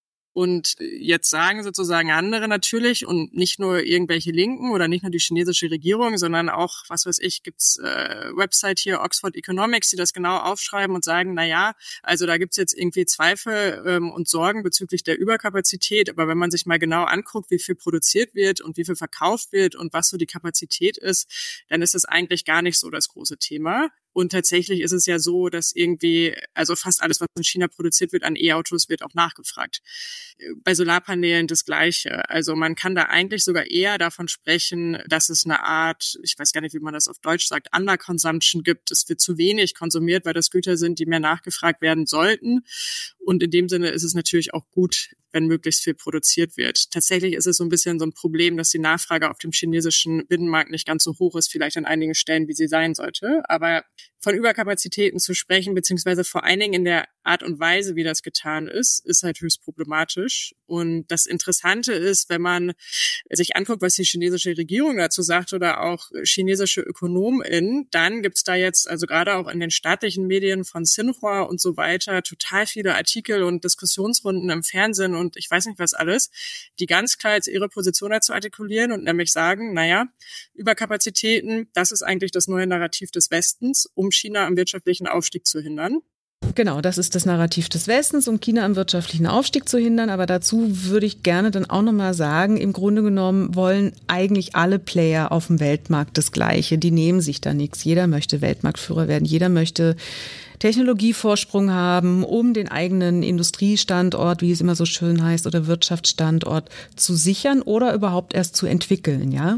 Und jetzt sagen sozusagen andere natürlich und nicht nur irgendwelche Linken oder nicht nur die chinesische Regierung, sondern auch, was weiß ich, gibt's äh, Website hier, Oxford Economics, die das genau aufschreiben und sagen, na ja, also da gibt's jetzt irgendwie Zweifel ähm, und Sorgen bezüglich der Überkapazität. Aber wenn man sich mal genau anguckt, wie viel produziert wird und wie viel verkauft wird und was so die Kapazität ist, dann ist das eigentlich gar nicht so das große Thema. Und tatsächlich ist es ja so, dass irgendwie, also fast alles, was in China produziert wird an E-Autos, wird auch nachgefragt. Bei Solarpanelen das Gleiche. Also man kann da eigentlich sogar eher davon sprechen, dass es eine Art, ich weiß gar nicht, wie man das auf Deutsch sagt, Underconsumption gibt. Es wird zu wenig konsumiert, weil das Güter sind, die mehr nachgefragt werden sollten. Und in dem Sinne ist es natürlich auch gut, wenn möglichst viel produziert wird. Tatsächlich ist es so ein bisschen so ein Problem, dass die Nachfrage auf dem chinesischen Binnenmarkt nicht ganz so hoch ist, vielleicht an einigen Stellen, wie sie sein sollte. Aber von Überkapazitäten zu sprechen, beziehungsweise vor allen Dingen in der Art und Weise, wie das getan ist, ist halt höchst problematisch. Und das Interessante ist, wenn man sich anguckt, was die chinesische Regierung dazu sagt oder auch chinesische ÖkonomInnen, dann gibt's da jetzt, also gerade auch in den staatlichen Medien von Xinhua und so weiter, total viele Artikel und Diskussionsrunden im Fernsehen und ich weiß nicht was alles, die ganz klar jetzt ihre Position dazu artikulieren und nämlich sagen, naja, Überkapazitäten, das ist eigentlich das neue Narrativ des Westens, um China am wirtschaftlichen Aufstieg zu hindern. Genau, das ist das Narrativ des Westens, um China am wirtschaftlichen Aufstieg zu hindern. Aber dazu würde ich gerne dann auch nochmal sagen, im Grunde genommen wollen eigentlich alle Player auf dem Weltmarkt das Gleiche. Die nehmen sich da nichts. Jeder möchte Weltmarktführer werden. Jeder möchte Technologievorsprung haben, um den eigenen Industriestandort, wie es immer so schön heißt, oder Wirtschaftsstandort zu sichern oder überhaupt erst zu entwickeln, ja.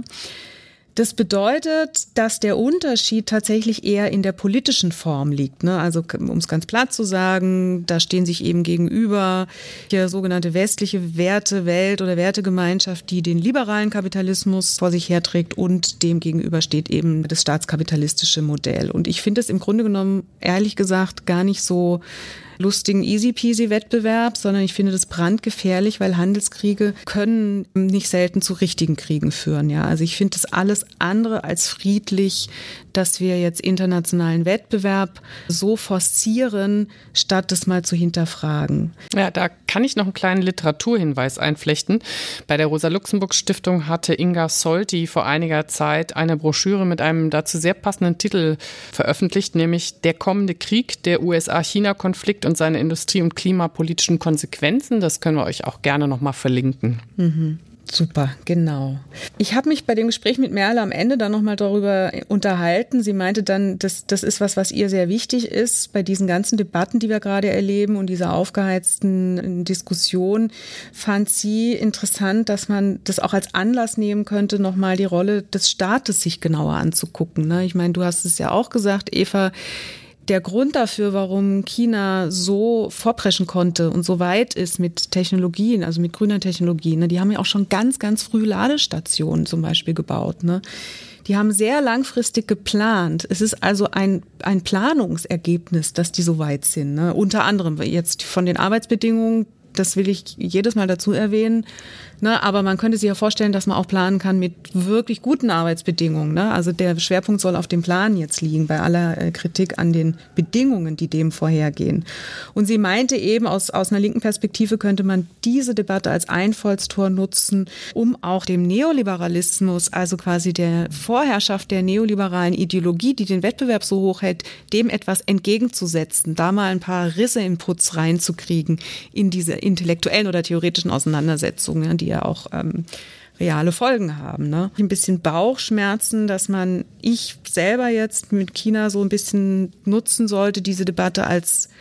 Das bedeutet, dass der Unterschied tatsächlich eher in der politischen Form liegt, ne? Also um es ganz platt zu sagen, da stehen sich eben gegenüber die sogenannte westliche Wertewelt oder Wertegemeinschaft, die den liberalen Kapitalismus vor sich herträgt und dem gegenüber steht eben das staatskapitalistische Modell. Und ich finde es im Grunde genommen, ehrlich gesagt, gar nicht so lustigen Easy-Peasy-Wettbewerb, sondern ich finde das brandgefährlich, weil Handelskriege können nicht selten zu richtigen Kriegen führen. Ja, also ich finde das alles andere als friedlich, dass wir jetzt internationalen Wettbewerb so forcieren, statt das mal zu hinterfragen. Ja, da kann ich noch einen kleinen Literaturhinweis einflechten. Bei der Rosa-Luxemburg-Stiftung hatte Inga Solti vor einiger Zeit eine Broschüre mit einem dazu sehr passenden Titel veröffentlicht, nämlich Der kommende Krieg, der U S A-China-Konflikt und seine industrie- und klimapolitischen Konsequenzen. Das können wir euch auch gerne noch mal verlinken. Mhm. Super, genau. Ich habe mich bei dem Gespräch mit Merle am Ende dann nochmal darüber unterhalten. Sie meinte dann, das, das ist was, was ihr sehr wichtig ist bei diesen ganzen Debatten, die wir gerade erleben und dieser aufgeheizten Diskussion, fand sie interessant, dass man das auch als Anlass nehmen könnte, nochmal die Rolle des Staates sich genauer anzugucken. Ne? Ich meine, du hast es ja auch gesagt, Eva, der Grund dafür, warum China so vorpreschen konnte und so weit ist mit Technologien, also mit grüner Technologie, ne, die haben ja auch schon ganz, ganz früh Ladestationen zum Beispiel gebaut. Ne. Die haben sehr langfristig geplant. Es ist also ein, ein Planungsergebnis, dass die so weit sind. Ne. Unter anderem jetzt von den Arbeitsbedingungen, das will ich jedes Mal dazu erwähnen. Ne, aber man könnte sich ja vorstellen, dass man auch planen kann mit wirklich guten Arbeitsbedingungen. Ne? Also der Schwerpunkt soll auf dem Plan jetzt liegen, bei aller äh, Kritik an den Bedingungen, die dem vorhergehen. Und sie meinte eben, aus, aus einer linken Perspektive könnte man diese Debatte als Einfallstor nutzen, um auch dem Neoliberalismus, also quasi der Vorherrschaft der neoliberalen Ideologie, die den Wettbewerb so hoch hält, dem etwas entgegenzusetzen, da mal ein paar Risse im Putz reinzukriegen in diese intellektuellen oder theoretischen Auseinandersetzungen, die ja auch ähm, reale Folgen haben. Ne? Ein bisschen Bauchschmerzen, dass man, ich selber jetzt mit China so ein bisschen nutzen sollte, diese Debatte als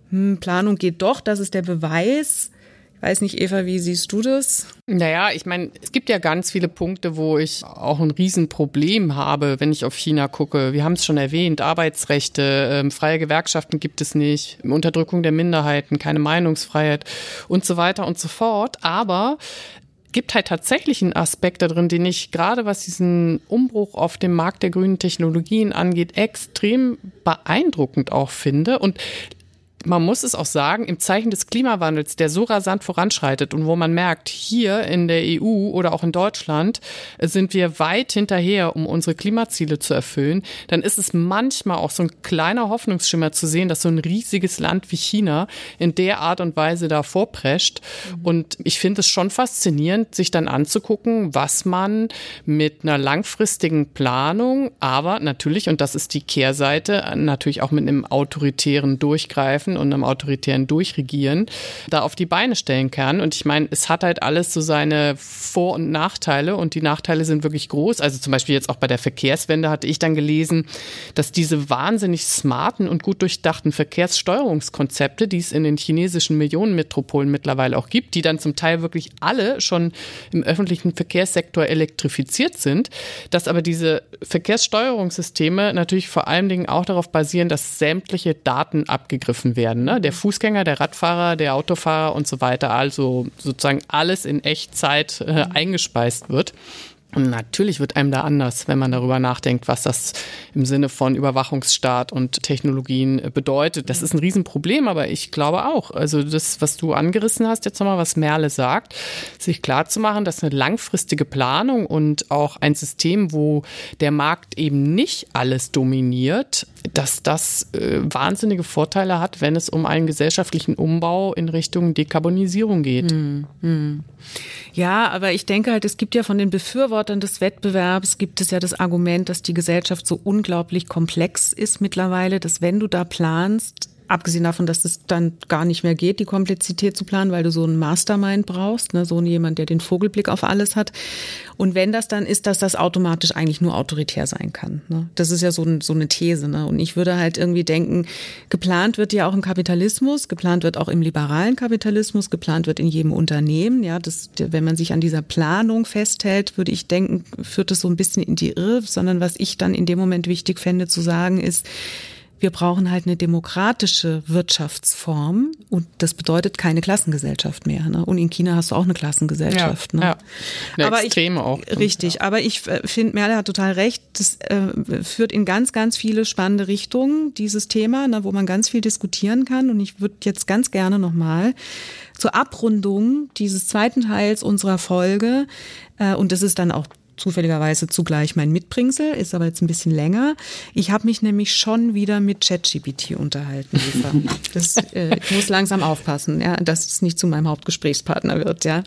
hm, Planung geht doch, das ist der Beweis. Ich weiß nicht, Eva, wie siehst du das? Naja, ich meine, es gibt ja ganz viele Punkte, wo ich auch ein Riesenproblem habe, wenn ich auf China gucke. Wir haben es schon erwähnt, Arbeitsrechte, ähm, freie Gewerkschaften gibt es nicht, Unterdrückung der Minderheiten, keine Meinungsfreiheit und so weiter und so fort. Aber gibt halt tatsächlich einen Aspekt da drin, den ich gerade, was diesen Umbruch auf dem Markt der grünen Technologien angeht, extrem beeindruckend auch finde. Und man muss es auch sagen, im Zeichen des Klimawandels, der so rasant voranschreitet und wo man merkt, hier in der E U oder auch in Deutschland sind wir weit hinterher, um unsere Klimaziele zu erfüllen, dann ist es manchmal auch so ein kleiner Hoffnungsschimmer zu sehen, dass so ein riesiges Land wie China in der Art und Weise da vorprescht. Mhm. Und ich finde es schon faszinierend, sich dann anzugucken, was man mit einer langfristigen Planung, aber natürlich, und das ist die Kehrseite, natürlich auch mit einem autoritären Durchgreifen und einem autoritären Durchregieren da auf die Beine stellen kann. Und ich meine, es hat halt alles so seine Vor- und Nachteile und die Nachteile sind wirklich groß. Also zum Beispiel jetzt auch bei der Verkehrswende hatte ich dann gelesen, dass diese wahnsinnig smarten und gut durchdachten Verkehrssteuerungskonzepte, die es in den chinesischen Millionenmetropolen mittlerweile auch gibt, die dann zum Teil wirklich alle schon im öffentlichen Verkehrssektor elektrifiziert sind, dass aber diese Verkehrssteuerungssysteme natürlich vor allen Dingen auch darauf basieren, dass sämtliche Daten abgegriffen werden. Ne? Der Fußgänger, der Radfahrer, der Autofahrer und so weiter, also sozusagen alles in Echtzeit äh, eingespeist wird. Und natürlich wird einem da anders, wenn man darüber nachdenkt, was das im Sinne von Überwachungsstaat und Technologien bedeutet. Das ist ein Riesenproblem, aber ich glaube auch, also das, was du angerissen hast, jetzt nochmal, was Merle sagt, sich klarzumachen, dass eine langfristige Planung und auch ein System, wo der Markt eben nicht alles dominiert, dass das äh, wahnsinnige Vorteile hat, wenn es um einen gesellschaftlichen Umbau in Richtung Dekarbonisierung geht. Hm, hm. Ja, aber ich denke halt, es gibt ja von den Befürwortern des Wettbewerbs, gibt es ja das Argument, dass die Gesellschaft so unglaublich komplex ist mittlerweile, dass wenn du da planst, abgesehen davon, dass es dann gar nicht mehr geht, die Komplexität zu planen, weil du so einen Mastermind brauchst, ne, so jemand, der den Vogelblick auf alles hat. Und wenn das dann ist, dass das automatisch eigentlich nur autoritär sein kann. Ne? Das ist ja so, ein, so eine These. Ne? Und ich würde halt irgendwie denken, geplant wird ja auch im Kapitalismus, geplant wird auch im liberalen Kapitalismus, geplant wird in jedem Unternehmen. Ja, das, wenn man sich an dieser Planung festhält, würde ich denken, führt es so ein bisschen in die Irre, sondern was ich dann in dem Moment wichtig fände zu sagen ist, wir brauchen halt eine demokratische Wirtschaftsform und das bedeutet keine Klassengesellschaft mehr. Ne? Und in China hast du auch eine Klassengesellschaft. Ja, ne? ja. Eine aber Extreme ich, auch. Richtig, ja. Aber ich finde, Merle hat total recht, das äh, führt in ganz, ganz viele spannende Richtungen, dieses Thema, ne, wo man ganz viel diskutieren kann. Und ich würde jetzt ganz gerne nochmal zur Abrundung dieses zweiten Teils unserer Folge, äh, und das ist dann auch zufälligerweise zugleich mein Mitbringsel, ist aber jetzt ein bisschen länger. Ich habe mich nämlich schon wieder mit ChatGPT unterhalten, Eva. Das, äh, ich muss langsam aufpassen, ja, dass es nicht zu meinem Hauptgesprächspartner wird, ja.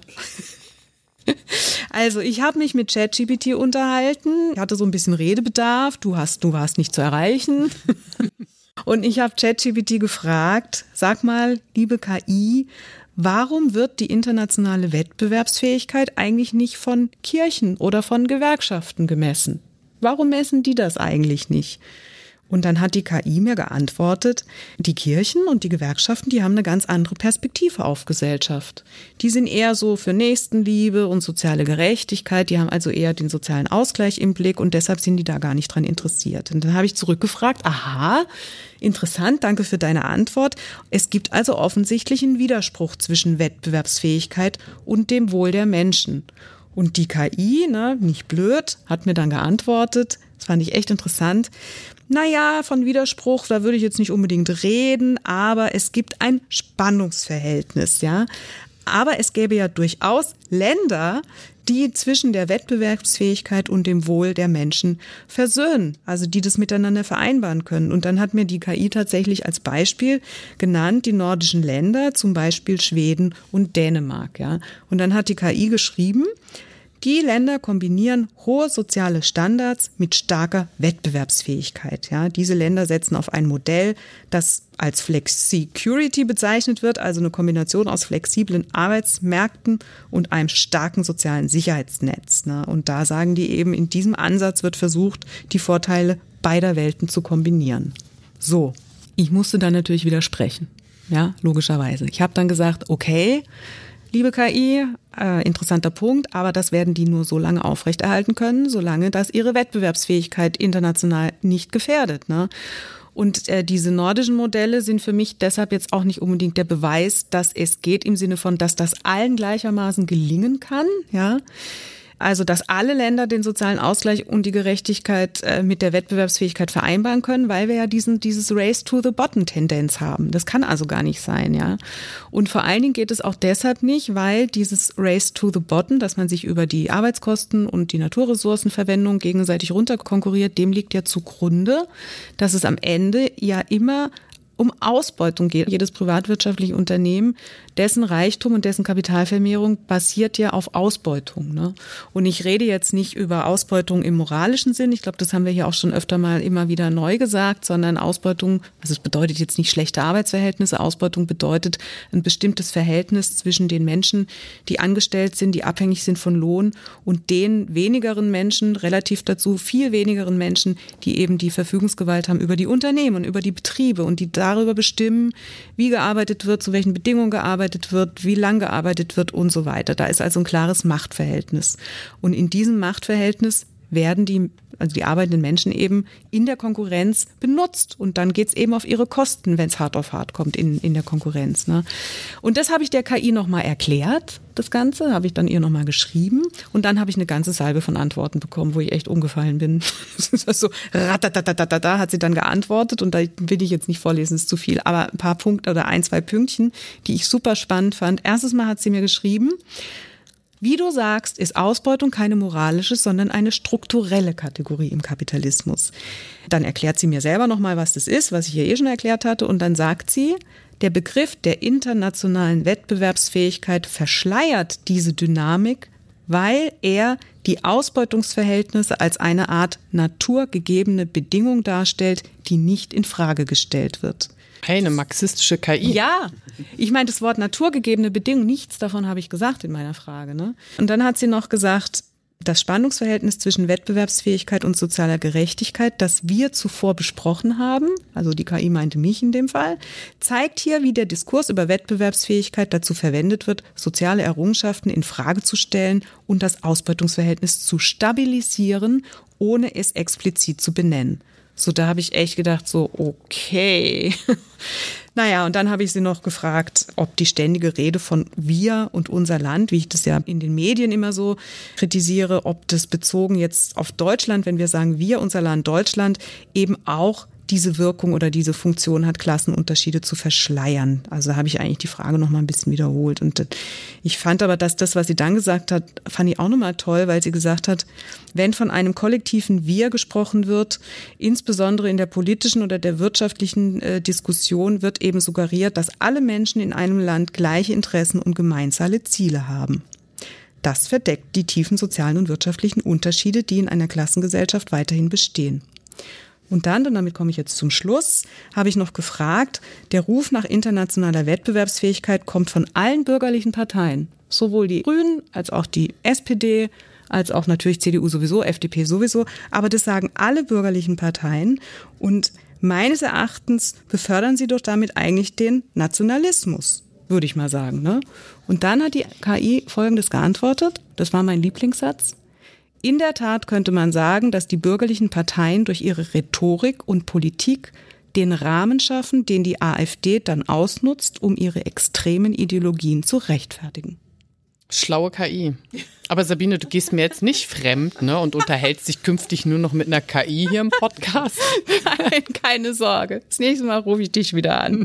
Also ich habe mich mit ChatGPT unterhalten. Ich hatte so ein bisschen Redebedarf. Du hast, du warst nicht zu erreichen. Und ich habe ChatGPT gefragt, sag mal, liebe K I, warum wird die internationale Wettbewerbsfähigkeit eigentlich nicht von Kirchen oder von Gewerkschaften gemessen? Warum messen die das eigentlich nicht? Und dann hat die K I mir geantwortet, die Kirchen und die Gewerkschaften, die haben eine ganz andere Perspektive auf Gesellschaft. Die sind eher so für Nächstenliebe und soziale Gerechtigkeit, die haben also eher den sozialen Ausgleich im Blick und deshalb sind die da gar nicht dran interessiert. Und dann habe ich zurückgefragt, aha, interessant, danke für deine Antwort. Es gibt also offensichtlich einen Widerspruch zwischen Wettbewerbsfähigkeit und dem Wohl der Menschen. Und die K I, ne, nicht blöd, hat mir dann geantwortet, das fand ich echt interessant, naja, von Widerspruch, da würde ich jetzt nicht unbedingt reden, aber es gibt ein Spannungsverhältnis, ja. Aber es gäbe ja durchaus Länder, die zwischen der Wettbewerbsfähigkeit und dem Wohl der Menschen versöhnen, also die das miteinander vereinbaren können. Und dann hat mir die K I tatsächlich als Beispiel genannt, die nordischen Länder, zum Beispiel Schweden und Dänemark, ja. Und dann hat die K I geschrieben, die Länder kombinieren hohe soziale Standards mit starker Wettbewerbsfähigkeit. Ja, diese Länder setzen auf ein Modell, das als Flexicurity bezeichnet wird, also eine Kombination aus flexiblen Arbeitsmärkten und einem starken sozialen Sicherheitsnetz. Ne? Und da sagen die eben, in diesem Ansatz wird versucht, die Vorteile beider Welten zu kombinieren. So, ich musste dann natürlich widersprechen. ja, logischerweise. Ich habe dann gesagt, okay, liebe K I, äh, interessanter Punkt, aber das werden die nur so lange aufrechterhalten können, solange das ihre Wettbewerbsfähigkeit international nicht gefährdet, ne? Und äh, diese nordischen Modelle sind für mich deshalb jetzt auch nicht unbedingt der Beweis, dass es geht im Sinne von, dass das allen gleichermaßen gelingen kann, ja. Also, dass alle Länder den sozialen Ausgleich und die Gerechtigkeit äh, mit der Wettbewerbsfähigkeit vereinbaren können, weil wir ja diesen, dieses Race-to-the-Bottom-Tendenz haben. Das kann also gar nicht sein, ja. Und vor allen Dingen geht es auch deshalb nicht, weil dieses Race-to-the-Bottom, dass man sich über die Arbeitskosten und die Naturressourcenverwendung gegenseitig runterkonkurriert, dem liegt ja zugrunde, dass es am Ende ja immer um Ausbeutung geht. Jedes privatwirtschaftliche Unternehmen, dessen Reichtum und dessen Kapitalvermehrung basiert ja auf Ausbeutung, ne? Und ich rede jetzt nicht über Ausbeutung im moralischen Sinn. Ich glaube, das haben wir hier auch schon öfter mal immer wieder neu gesagt, sondern Ausbeutung, also es bedeutet jetzt nicht schlechte Arbeitsverhältnisse. Ausbeutung bedeutet ein bestimmtes Verhältnis zwischen den Menschen, die angestellt sind, die abhängig sind von Lohn, und den wenigeren Menschen, relativ dazu viel wenigeren Menschen, die eben die Verfügungsgewalt haben über die Unternehmen und über die Betriebe und die darüber bestimmen, wie gearbeitet wird, zu welchen Bedingungen gearbeitet wird, wie lang gearbeitet wird und so weiter. Da ist also ein klares Machtverhältnis. Und in diesem Machtverhältnis werden die, also die arbeitenden Menschen eben in der Konkurrenz benutzt. Und dann geht's eben auf ihre Kosten, wenn es hart auf hart kommt in, in der Konkurrenz, ne? Und das habe ich der K I nochmal erklärt, das Ganze, habe ich dann ihr nochmal geschrieben. Und dann habe ich eine ganze Salbe von Antworten bekommen, wo ich echt umgefallen bin. So ratatatatata hat sie dann geantwortet, und da will ich jetzt nicht vorlesen, ist zu viel. Aber ein paar Punkte oder ein, zwei Pünktchen, die ich super spannend fand. Erstes Mal hat sie mir geschrieben: Wie du sagst, ist Ausbeutung keine moralische, sondern eine strukturelle Kategorie im Kapitalismus. Dann erklärt sie mir selber nochmal, was das ist, was ich ja eh schon erklärt hatte. Und dann sagt sie, der Begriff der internationalen Wettbewerbsfähigkeit verschleiert diese Dynamik, weil er die Ausbeutungsverhältnisse als eine Art naturgegebene Bedingung darstellt, die nicht in Frage gestellt wird. Hey, eine marxistische K I. Ja, ich meine, das Wort naturgegebene Bedingung, nichts davon habe ich gesagt in meiner Frage, ne? Und dann hat sie noch gesagt, das Spannungsverhältnis zwischen Wettbewerbsfähigkeit und sozialer Gerechtigkeit, das wir zuvor besprochen haben, also die K I meinte mich in dem Fall, zeigt hier, wie der Diskurs über Wettbewerbsfähigkeit dazu verwendet wird, soziale Errungenschaften in Frage zu stellen und das Ausbeutungsverhältnis zu stabilisieren, ohne es explizit zu benennen. So, da habe ich echt gedacht, so, okay. Naja, und dann habe ich sie noch gefragt, ob die ständige Rede von wir und unser Land, wie ich das ja in den Medien immer so kritisiere, ob das bezogen jetzt auf Deutschland, wenn wir sagen wir, unser Land Deutschland, eben auch diese Wirkung oder diese Funktion hat, Klassenunterschiede zu verschleiern. Also habe ich eigentlich die Frage noch mal ein bisschen wiederholt. Und ich fand aber, dass das, was sie dann gesagt hat, fand ich auch noch mal toll, weil sie gesagt hat, wenn von einem kollektiven Wir gesprochen wird, insbesondere in der politischen oder der wirtschaftlichen äh, Diskussion, wird eben suggeriert, dass alle Menschen in einem Land gleiche Interessen und gemeinsame Ziele haben. Das verdeckt die tiefen sozialen und wirtschaftlichen Unterschiede, die in einer Klassengesellschaft weiterhin bestehen. Und dann, und damit komme ich jetzt zum Schluss, habe ich noch gefragt, der Ruf nach internationaler Wettbewerbsfähigkeit kommt von allen bürgerlichen Parteien, sowohl die Grünen als auch die S P D, als auch natürlich C D U sowieso, F D P sowieso, aber das sagen alle bürgerlichen Parteien, und meines Erachtens befördern sie doch damit eigentlich den Nationalismus, würde ich mal sagen, ne? Und dann hat die K I Folgendes geantwortet, das war mein Lieblingssatz: In der Tat könnte man sagen, dass die bürgerlichen Parteien durch ihre Rhetorik und Politik den Rahmen schaffen, den die AfD dann ausnutzt, um ihre extremen Ideologien zu rechtfertigen. Schlaue K I. Aber Sabine, du gehst mir jetzt nicht fremd, ne, und unterhältst dich künftig nur noch mit einer K I hier im Podcast? Nein, keine Sorge. Das nächste Mal rufe ich dich wieder an.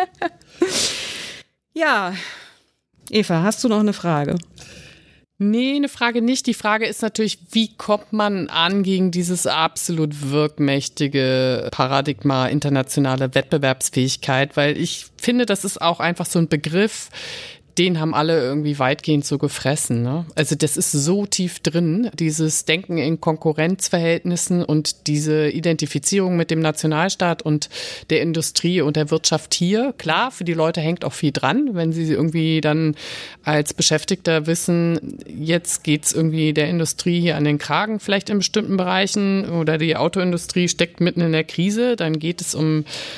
Ja, Eva, hast du noch eine Frage? Nee, eine Frage nicht. Die Frage ist natürlich, wie kommt man an gegen dieses absolut wirkmächtige Paradigma internationale Wettbewerbsfähigkeit? Weil ich finde, das ist auch einfach so ein Begriff, den haben alle irgendwie weitgehend so gefressen, ne? Also das ist so tief drin, dieses Denken in Konkurrenzverhältnissen und diese Identifizierung mit dem Nationalstaat und der Industrie und der Wirtschaft hier. Klar, für die Leute hängt auch viel dran, wenn sie irgendwie dann als Beschäftigter wissen, jetzt geht's irgendwie der Industrie hier an den Kragen, vielleicht in bestimmten Bereichen, oder die Autoindustrie steckt mitten in der Krise, dann geht es um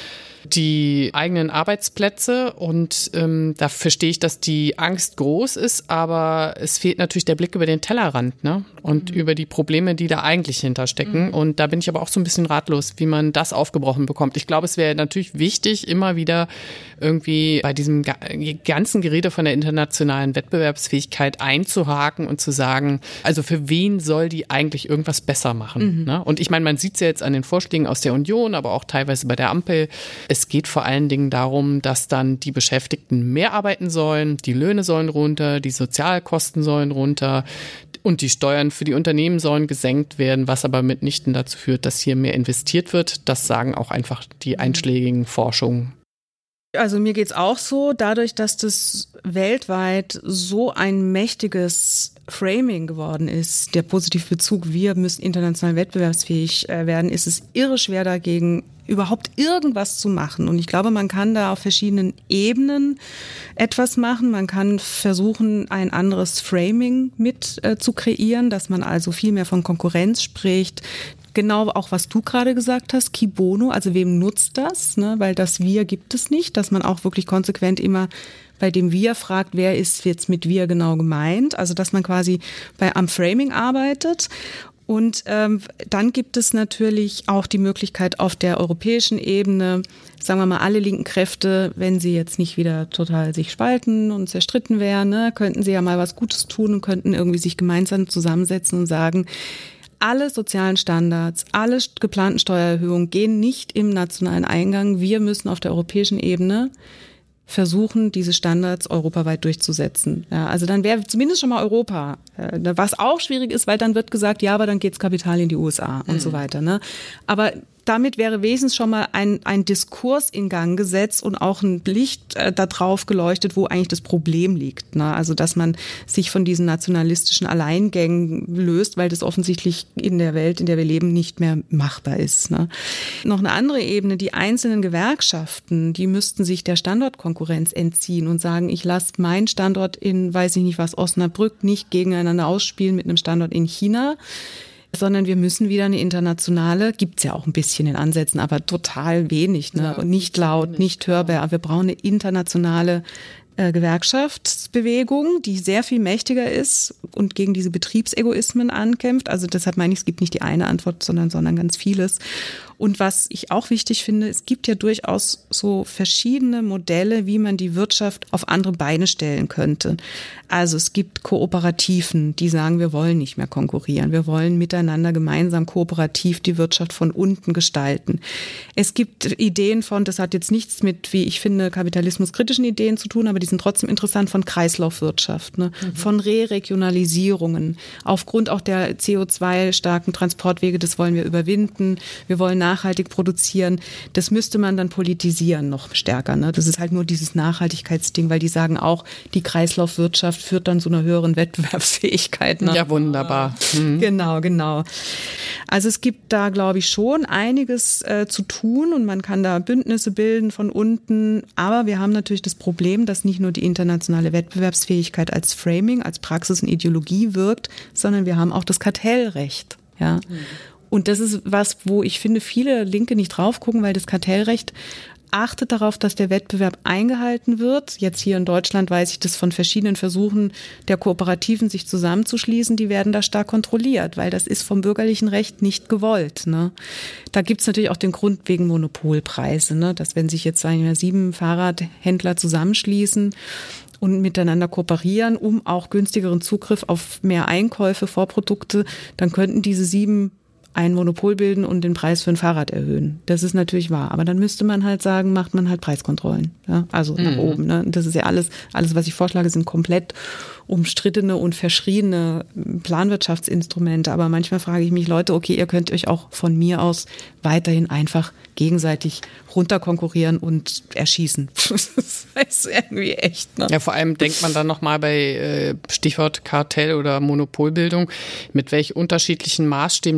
die eigenen Arbeitsplätze und ähm, da verstehe ich, dass die Angst groß ist, aber es fehlt natürlich der Blick über den Tellerrand, ne? Und mhm. über die Probleme, die da eigentlich hinterstecken. Mhm. Und da bin ich aber auch so ein bisschen ratlos, wie man das aufgebrochen bekommt. Ich glaube, es wäre natürlich wichtig, immer wieder irgendwie bei diesem ganzen Gerede von der internationalen Wettbewerbsfähigkeit einzuhaken und zu sagen, also für wen soll die eigentlich irgendwas besser machen? Mhm. Ne? Und ich meine, man sieht es ja jetzt an den Vorschlägen aus der Union, aber auch teilweise bei der Ampel. Es geht vor allen Dingen darum, dass dann die Beschäftigten mehr arbeiten sollen, die Löhne sollen runter, die Sozialkosten sollen runter und die Steuern für die Unternehmen sollen gesenkt werden, was aber mitnichten dazu führt, dass hier mehr investiert wird. Das sagen auch einfach die einschlägigen Forschungen. Also mir geht's auch so, dadurch, dass das weltweit so ein mächtiges Framing geworden ist, der positive Bezug, wir müssen international wettbewerbsfähig werden, ist es irre schwer dagegen, überhaupt irgendwas zu machen. Und ich glaube, man kann da auf verschiedenen Ebenen etwas machen. Man kann versuchen, ein anderes Framing mit äh, zu kreieren, dass man also viel mehr von Konkurrenz spricht. Genau auch, was du gerade gesagt hast, Cui bono, also wem nutzt das? Ne? Weil das Wir gibt es nicht, dass man auch wirklich konsequent immer bei dem Wir fragt, wer ist jetzt mit Wir genau gemeint? Also dass man quasi bei am Framing arbeitet. Und ähm, dann gibt es natürlich auch die Möglichkeit auf der europäischen Ebene, sagen wir mal, alle linken Kräfte, wenn sie jetzt nicht wieder total sich spalten und zerstritten wären, ne, könnten sie ja mal was Gutes tun und könnten irgendwie sich gemeinsam zusammensetzen und sagen, alle sozialen Standards, alle geplanten Steuererhöhungen gehen nicht im nationalen Eingang. Wir müssen auf der europäischen Ebene versuchen, diese Standards europaweit durchzusetzen. Ja, also dann wäre zumindest schon mal Europa, äh, was auch schwierig ist, weil dann wird gesagt, ja, aber dann geht's Kapital in die U S A und mhm. so weiter. Ne? Aber damit wäre wesentlich schon mal ein, ein Diskurs in Gang gesetzt und auch ein Licht äh, da drauf geleuchtet, wo eigentlich das Problem liegt. Ne? Also, dass man sich von diesen nationalistischen Alleingängen löst, weil das offensichtlich in der Welt, in der wir leben, nicht mehr machbar ist. Ne? Noch eine andere Ebene, die einzelnen Gewerkschaften, die müssten sich der Standortkonkurrenz entziehen und sagen, ich lasse meinen Standort in, weiß ich nicht was, Osnabrück nicht gegeneinander ausspielen mit einem Standort in China, sondern wir müssen wieder eine internationale, gibt's ja auch ein bisschen in Ansätzen, aber total wenig, ne? Ja, nicht laut, nicht hörbar. Wir brauchen eine internationale äh, Gewerkschaftsbewegung, die sehr viel mächtiger ist und gegen diese Betriebsegoismen ankämpft. Also deshalb meine ich, es gibt nicht die eine Antwort, sondern, sondern ganz vieles. Und was ich auch wichtig finde, es gibt ja durchaus so verschiedene Modelle, wie man die Wirtschaft auf andere Beine stellen könnte. Also es gibt Kooperativen, die sagen, wir wollen nicht mehr konkurrieren. Wir wollen miteinander gemeinsam kooperativ die Wirtschaft von unten gestalten. Es gibt Ideen von, das hat jetzt nichts mit, wie ich finde, kapitalismuskritischen Ideen zu tun, aber die sind trotzdem interessant, von Kreislaufwirtschaft, ne? Mhm. Von Re-Regionalisierungen. Aufgrund auch der C O zwei starken Transportwege, das wollen wir überwinden. Wir wollen nachhaltig produzieren. Das müsste man dann politisieren noch stärker. Ne? Das ist halt nur dieses Nachhaltigkeitsding, weil die sagen auch, die Kreislaufwirtschaft führt dann zu einer höheren Wettbewerbsfähigkeit. Ne? Ja, wunderbar. Mhm. Genau, genau. Also es gibt da, glaube ich, schon einiges äh, zu tun und man kann da Bündnisse bilden von unten. Aber wir haben natürlich das Problem, dass nicht nur die internationale Wettbewerbsfähigkeit als Framing, als Praxis und Ideologie wirkt, sondern wir haben auch das Kartellrecht. Ja. Mhm. Und das ist was, wo ich finde, viele Linke nicht drauf gucken, weil das Kartellrecht achtet darauf, dass der Wettbewerb eingehalten wird. Jetzt hier in Deutschland weiß ich das von verschiedenen Versuchen der Kooperativen, sich zusammenzuschließen, die werden da stark kontrolliert, weil das ist vom bürgerlichen Recht nicht gewollt. Ne? Da gibt's natürlich auch den Grund wegen Monopolpreise, ne? Dass wenn sich jetzt sagen wir, sieben Fahrradhändler zusammenschließen und miteinander kooperieren, um auch günstigeren Zugriff auf mehr Einkäufe, Vorprodukte, dann könnten diese sieben ein Monopol bilden und den Preis für ein Fahrrad erhöhen. Das ist natürlich wahr. Aber dann müsste man halt sagen, macht man halt Preiskontrollen. Ja? Also mhm. nach oben. Ne? Das ist ja alles, alles, was ich vorschlage, sind komplett umstrittene und verschriebene Planwirtschaftsinstrumente. Aber manchmal frage ich mich, Leute, okay, ihr könnt euch auch von mir aus weiterhin einfach gegenseitig runterkonkurrieren und erschießen. Das ist irgendwie echt. Ne? Ja, vor allem denkt man dann nochmal bei äh, Stichwort Kartell oder Monopolbildung, mit welchen unterschiedlichen Maßstäben da gemessen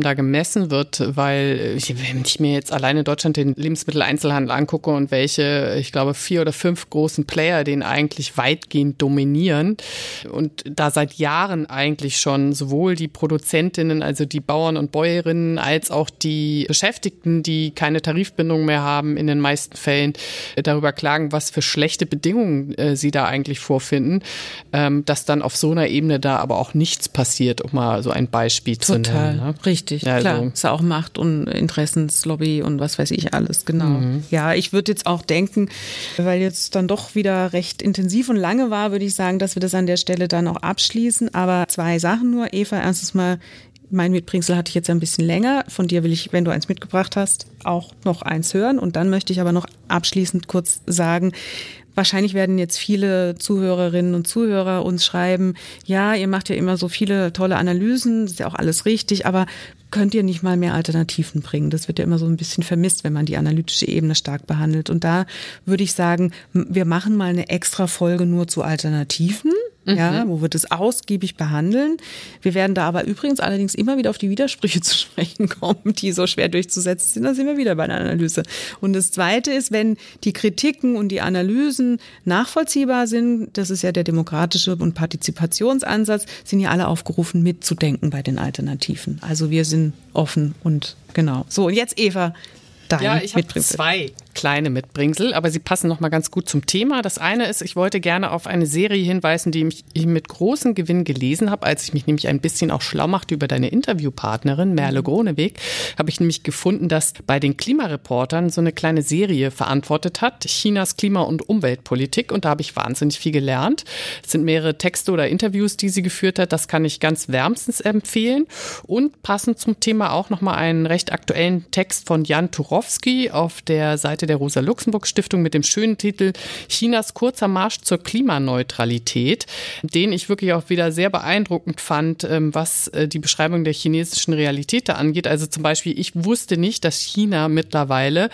gemessen wird, weil wenn ich mir jetzt alleine in Deutschland den Lebensmitteleinzelhandel angucke und welche, ich glaube, vier oder fünf großen Player den eigentlich weitgehend dominieren und da seit Jahren eigentlich schon sowohl die Produzentinnen, also die Bauern und Bäuerinnen, als auch die Beschäftigten, die keine Tarifbindung mehr haben, in den meisten Fällen darüber klagen, was für schlechte Bedingungen äh, sie da eigentlich vorfinden, ähm, dass dann auf so einer Ebene da aber auch nichts passiert, um mal so ein Beispiel Total, zu nennen. ne? Richtig, ja, klar. Also. Ist ja auch Macht und Interessenslobby und was weiß ich alles, genau. Mhm. Ja, ich würde jetzt auch denken, weil jetzt dann doch wieder recht intensiv und lange war, würde ich sagen, dass wir das an der Stelle dann auch abschließen. Aber zwei Sachen nur. Eva, erstens mal, mein Mitbringsel hatte ich jetzt ein bisschen länger. Von dir will ich, wenn du eins mitgebracht hast, auch noch eins hören. Und dann möchte ich aber noch abschließend kurz sagen, wahrscheinlich werden jetzt viele Zuhörerinnen und Zuhörer uns schreiben, ja, ihr macht ja immer so viele tolle Analysen, das ist ja auch alles richtig, aber könnt ihr nicht mal mehr Alternativen bringen? Das wird ja immer so ein bisschen vermisst, wenn man die analytische Ebene stark behandelt. Und da würde ich sagen, wir machen mal eine extra Folge nur zu Alternativen. Mhm. Ja, wo wir das ausgiebig behandeln. Wir werden da aber übrigens allerdings immer wieder auf die Widersprüche zu sprechen kommen, die so schwer durchzusetzen sind. Da sind wir wieder bei der Analyse. Und das Zweite ist, wenn die Kritiken und die Analysen nachvollziehbar sind, das ist ja der demokratische und Partizipationsansatz, sind ja alle aufgerufen, mitzudenken bei den Alternativen. Also wir sind offen und genau. So, und jetzt Eva, dein Ja, ich habe Mitbringsel. zwei kleine Mitbringsel, aber sie passen noch mal ganz gut zum Thema. Das eine ist, ich wollte gerne auf eine Serie hinweisen, die ich mit großem Gewinn gelesen habe, als ich mich nämlich ein bisschen auch schlau machte über deine Interviewpartnerin Merle Groneweg, habe ich nämlich gefunden, dass bei den Klimareportern so eine kleine Serie verantwortet hat, Chinas Klima- und Umweltpolitik, und da habe ich wahnsinnig viel gelernt. Es sind mehrere Texte oder Interviews, die sie geführt hat, das kann ich ganz wärmstens empfehlen, und passend zum Thema auch noch mal einen recht aktuellen Text von Jan Turowski auf der Seite der Rosa-Luxemburg-Stiftung mit dem schönen Titel Chinas kurzer Marsch zur Klimaneutralität, den ich wirklich auch wieder sehr beeindruckend fand, was die Beschreibung der chinesischen Realität da angeht. Also zum Beispiel, ich wusste nicht, dass China mittlerweile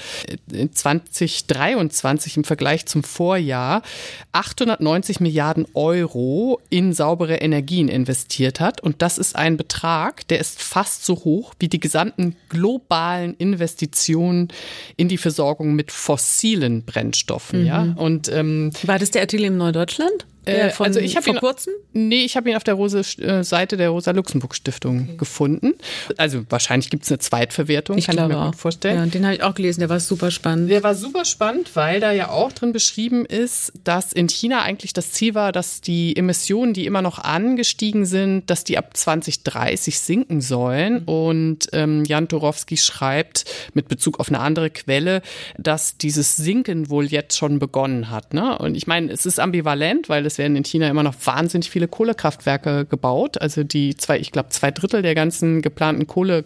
zwanzig dreiundzwanzig im Vergleich zum Vorjahr achthundertneunzig Milliarden Euro in saubere Energien investiert hat. Und das ist ein Betrag, der ist fast so hoch wie die gesamten globalen Investitionen in die Versorgung mit fossilen Brennstoffen. Mhm. Ja? Und, ähm, war das der Artikel im Neudeutschland? Äh, von, also ich habe vor ihn, kurzem? Nee, ich habe ihn auf der Rose, äh, Seite der Rosa-Luxemburg-Stiftung okay. gefunden. Also wahrscheinlich gibt es eine Zweitverwertung, ich kann glaube ich mir auch. gut vorstellen. Ja, den habe ich auch gelesen, der war super spannend. Der war super spannend, weil da ja auch drin beschrieben ist, dass in China eigentlich das Ziel war, dass die Emissionen, die immer noch angestiegen sind, dass die ab zwanzig dreißig sinken sollen. Mhm. Und ähm, Jan Turowski schreibt mit Bezug auf eine andere Quelle, dass dieses Sinken wohl jetzt schon begonnen hat. Ne? Und ich meine, es ist ambivalent, weil es werden in China immer noch wahnsinnig viele Kohlekraftwerke gebaut. Also die zwei, ich glaube, zwei Drittel der ganzen geplanten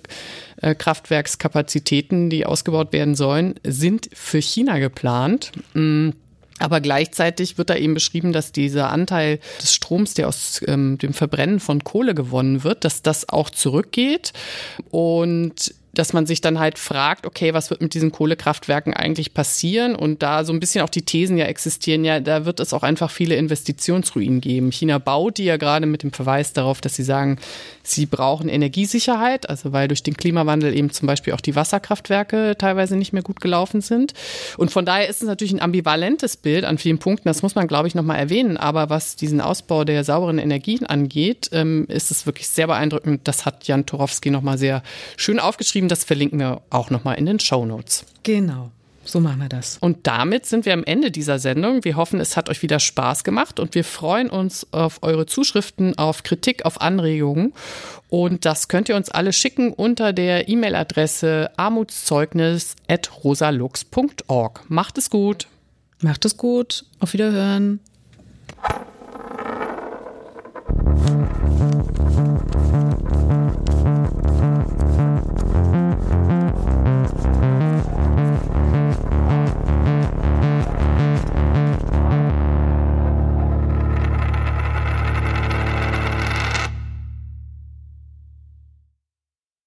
Kohlekraftwerkskapazitäten, die ausgebaut werden sollen, sind für China geplant. Aber gleichzeitig wird da eben beschrieben, dass dieser Anteil des Stroms, der aus ähm, dem Verbrennen von Kohle gewonnen wird, dass das auch zurückgeht und dass man sich dann halt fragt, okay, was wird mit diesen Kohlekraftwerken eigentlich passieren? Und da so ein bisschen auch die Thesen ja existieren, ja, da wird es auch einfach viele Investitionsruinen geben. China baut die ja gerade mit dem Verweis darauf, dass sie sagen, sie brauchen Energiesicherheit, also weil durch den Klimawandel eben zum Beispiel auch die Wasserkraftwerke teilweise nicht mehr gut gelaufen sind. Und von daher ist es natürlich ein ambivalentes Bild an vielen Punkten, das muss man, glaube ich, nochmal erwähnen. Aber was diesen Ausbau der sauberen Energien angeht, ähm, ist es wirklich sehr beeindruckend. Das hat Jan Turowski nochmal sehr schön aufgeschrieben. Das verlinken wir auch nochmal in den Shownotes. Genau, so machen wir das. Und damit sind wir am Ende dieser Sendung. Wir hoffen, es hat euch wieder Spaß gemacht und wir freuen uns auf eure Zuschriften, auf Kritik, auf Anregungen. Und das könnt ihr uns alle schicken unter der E-Mail-Adresse armutszeugnis at rosalux punkt org. Macht es gut. Macht es gut. Auf Wiederhören.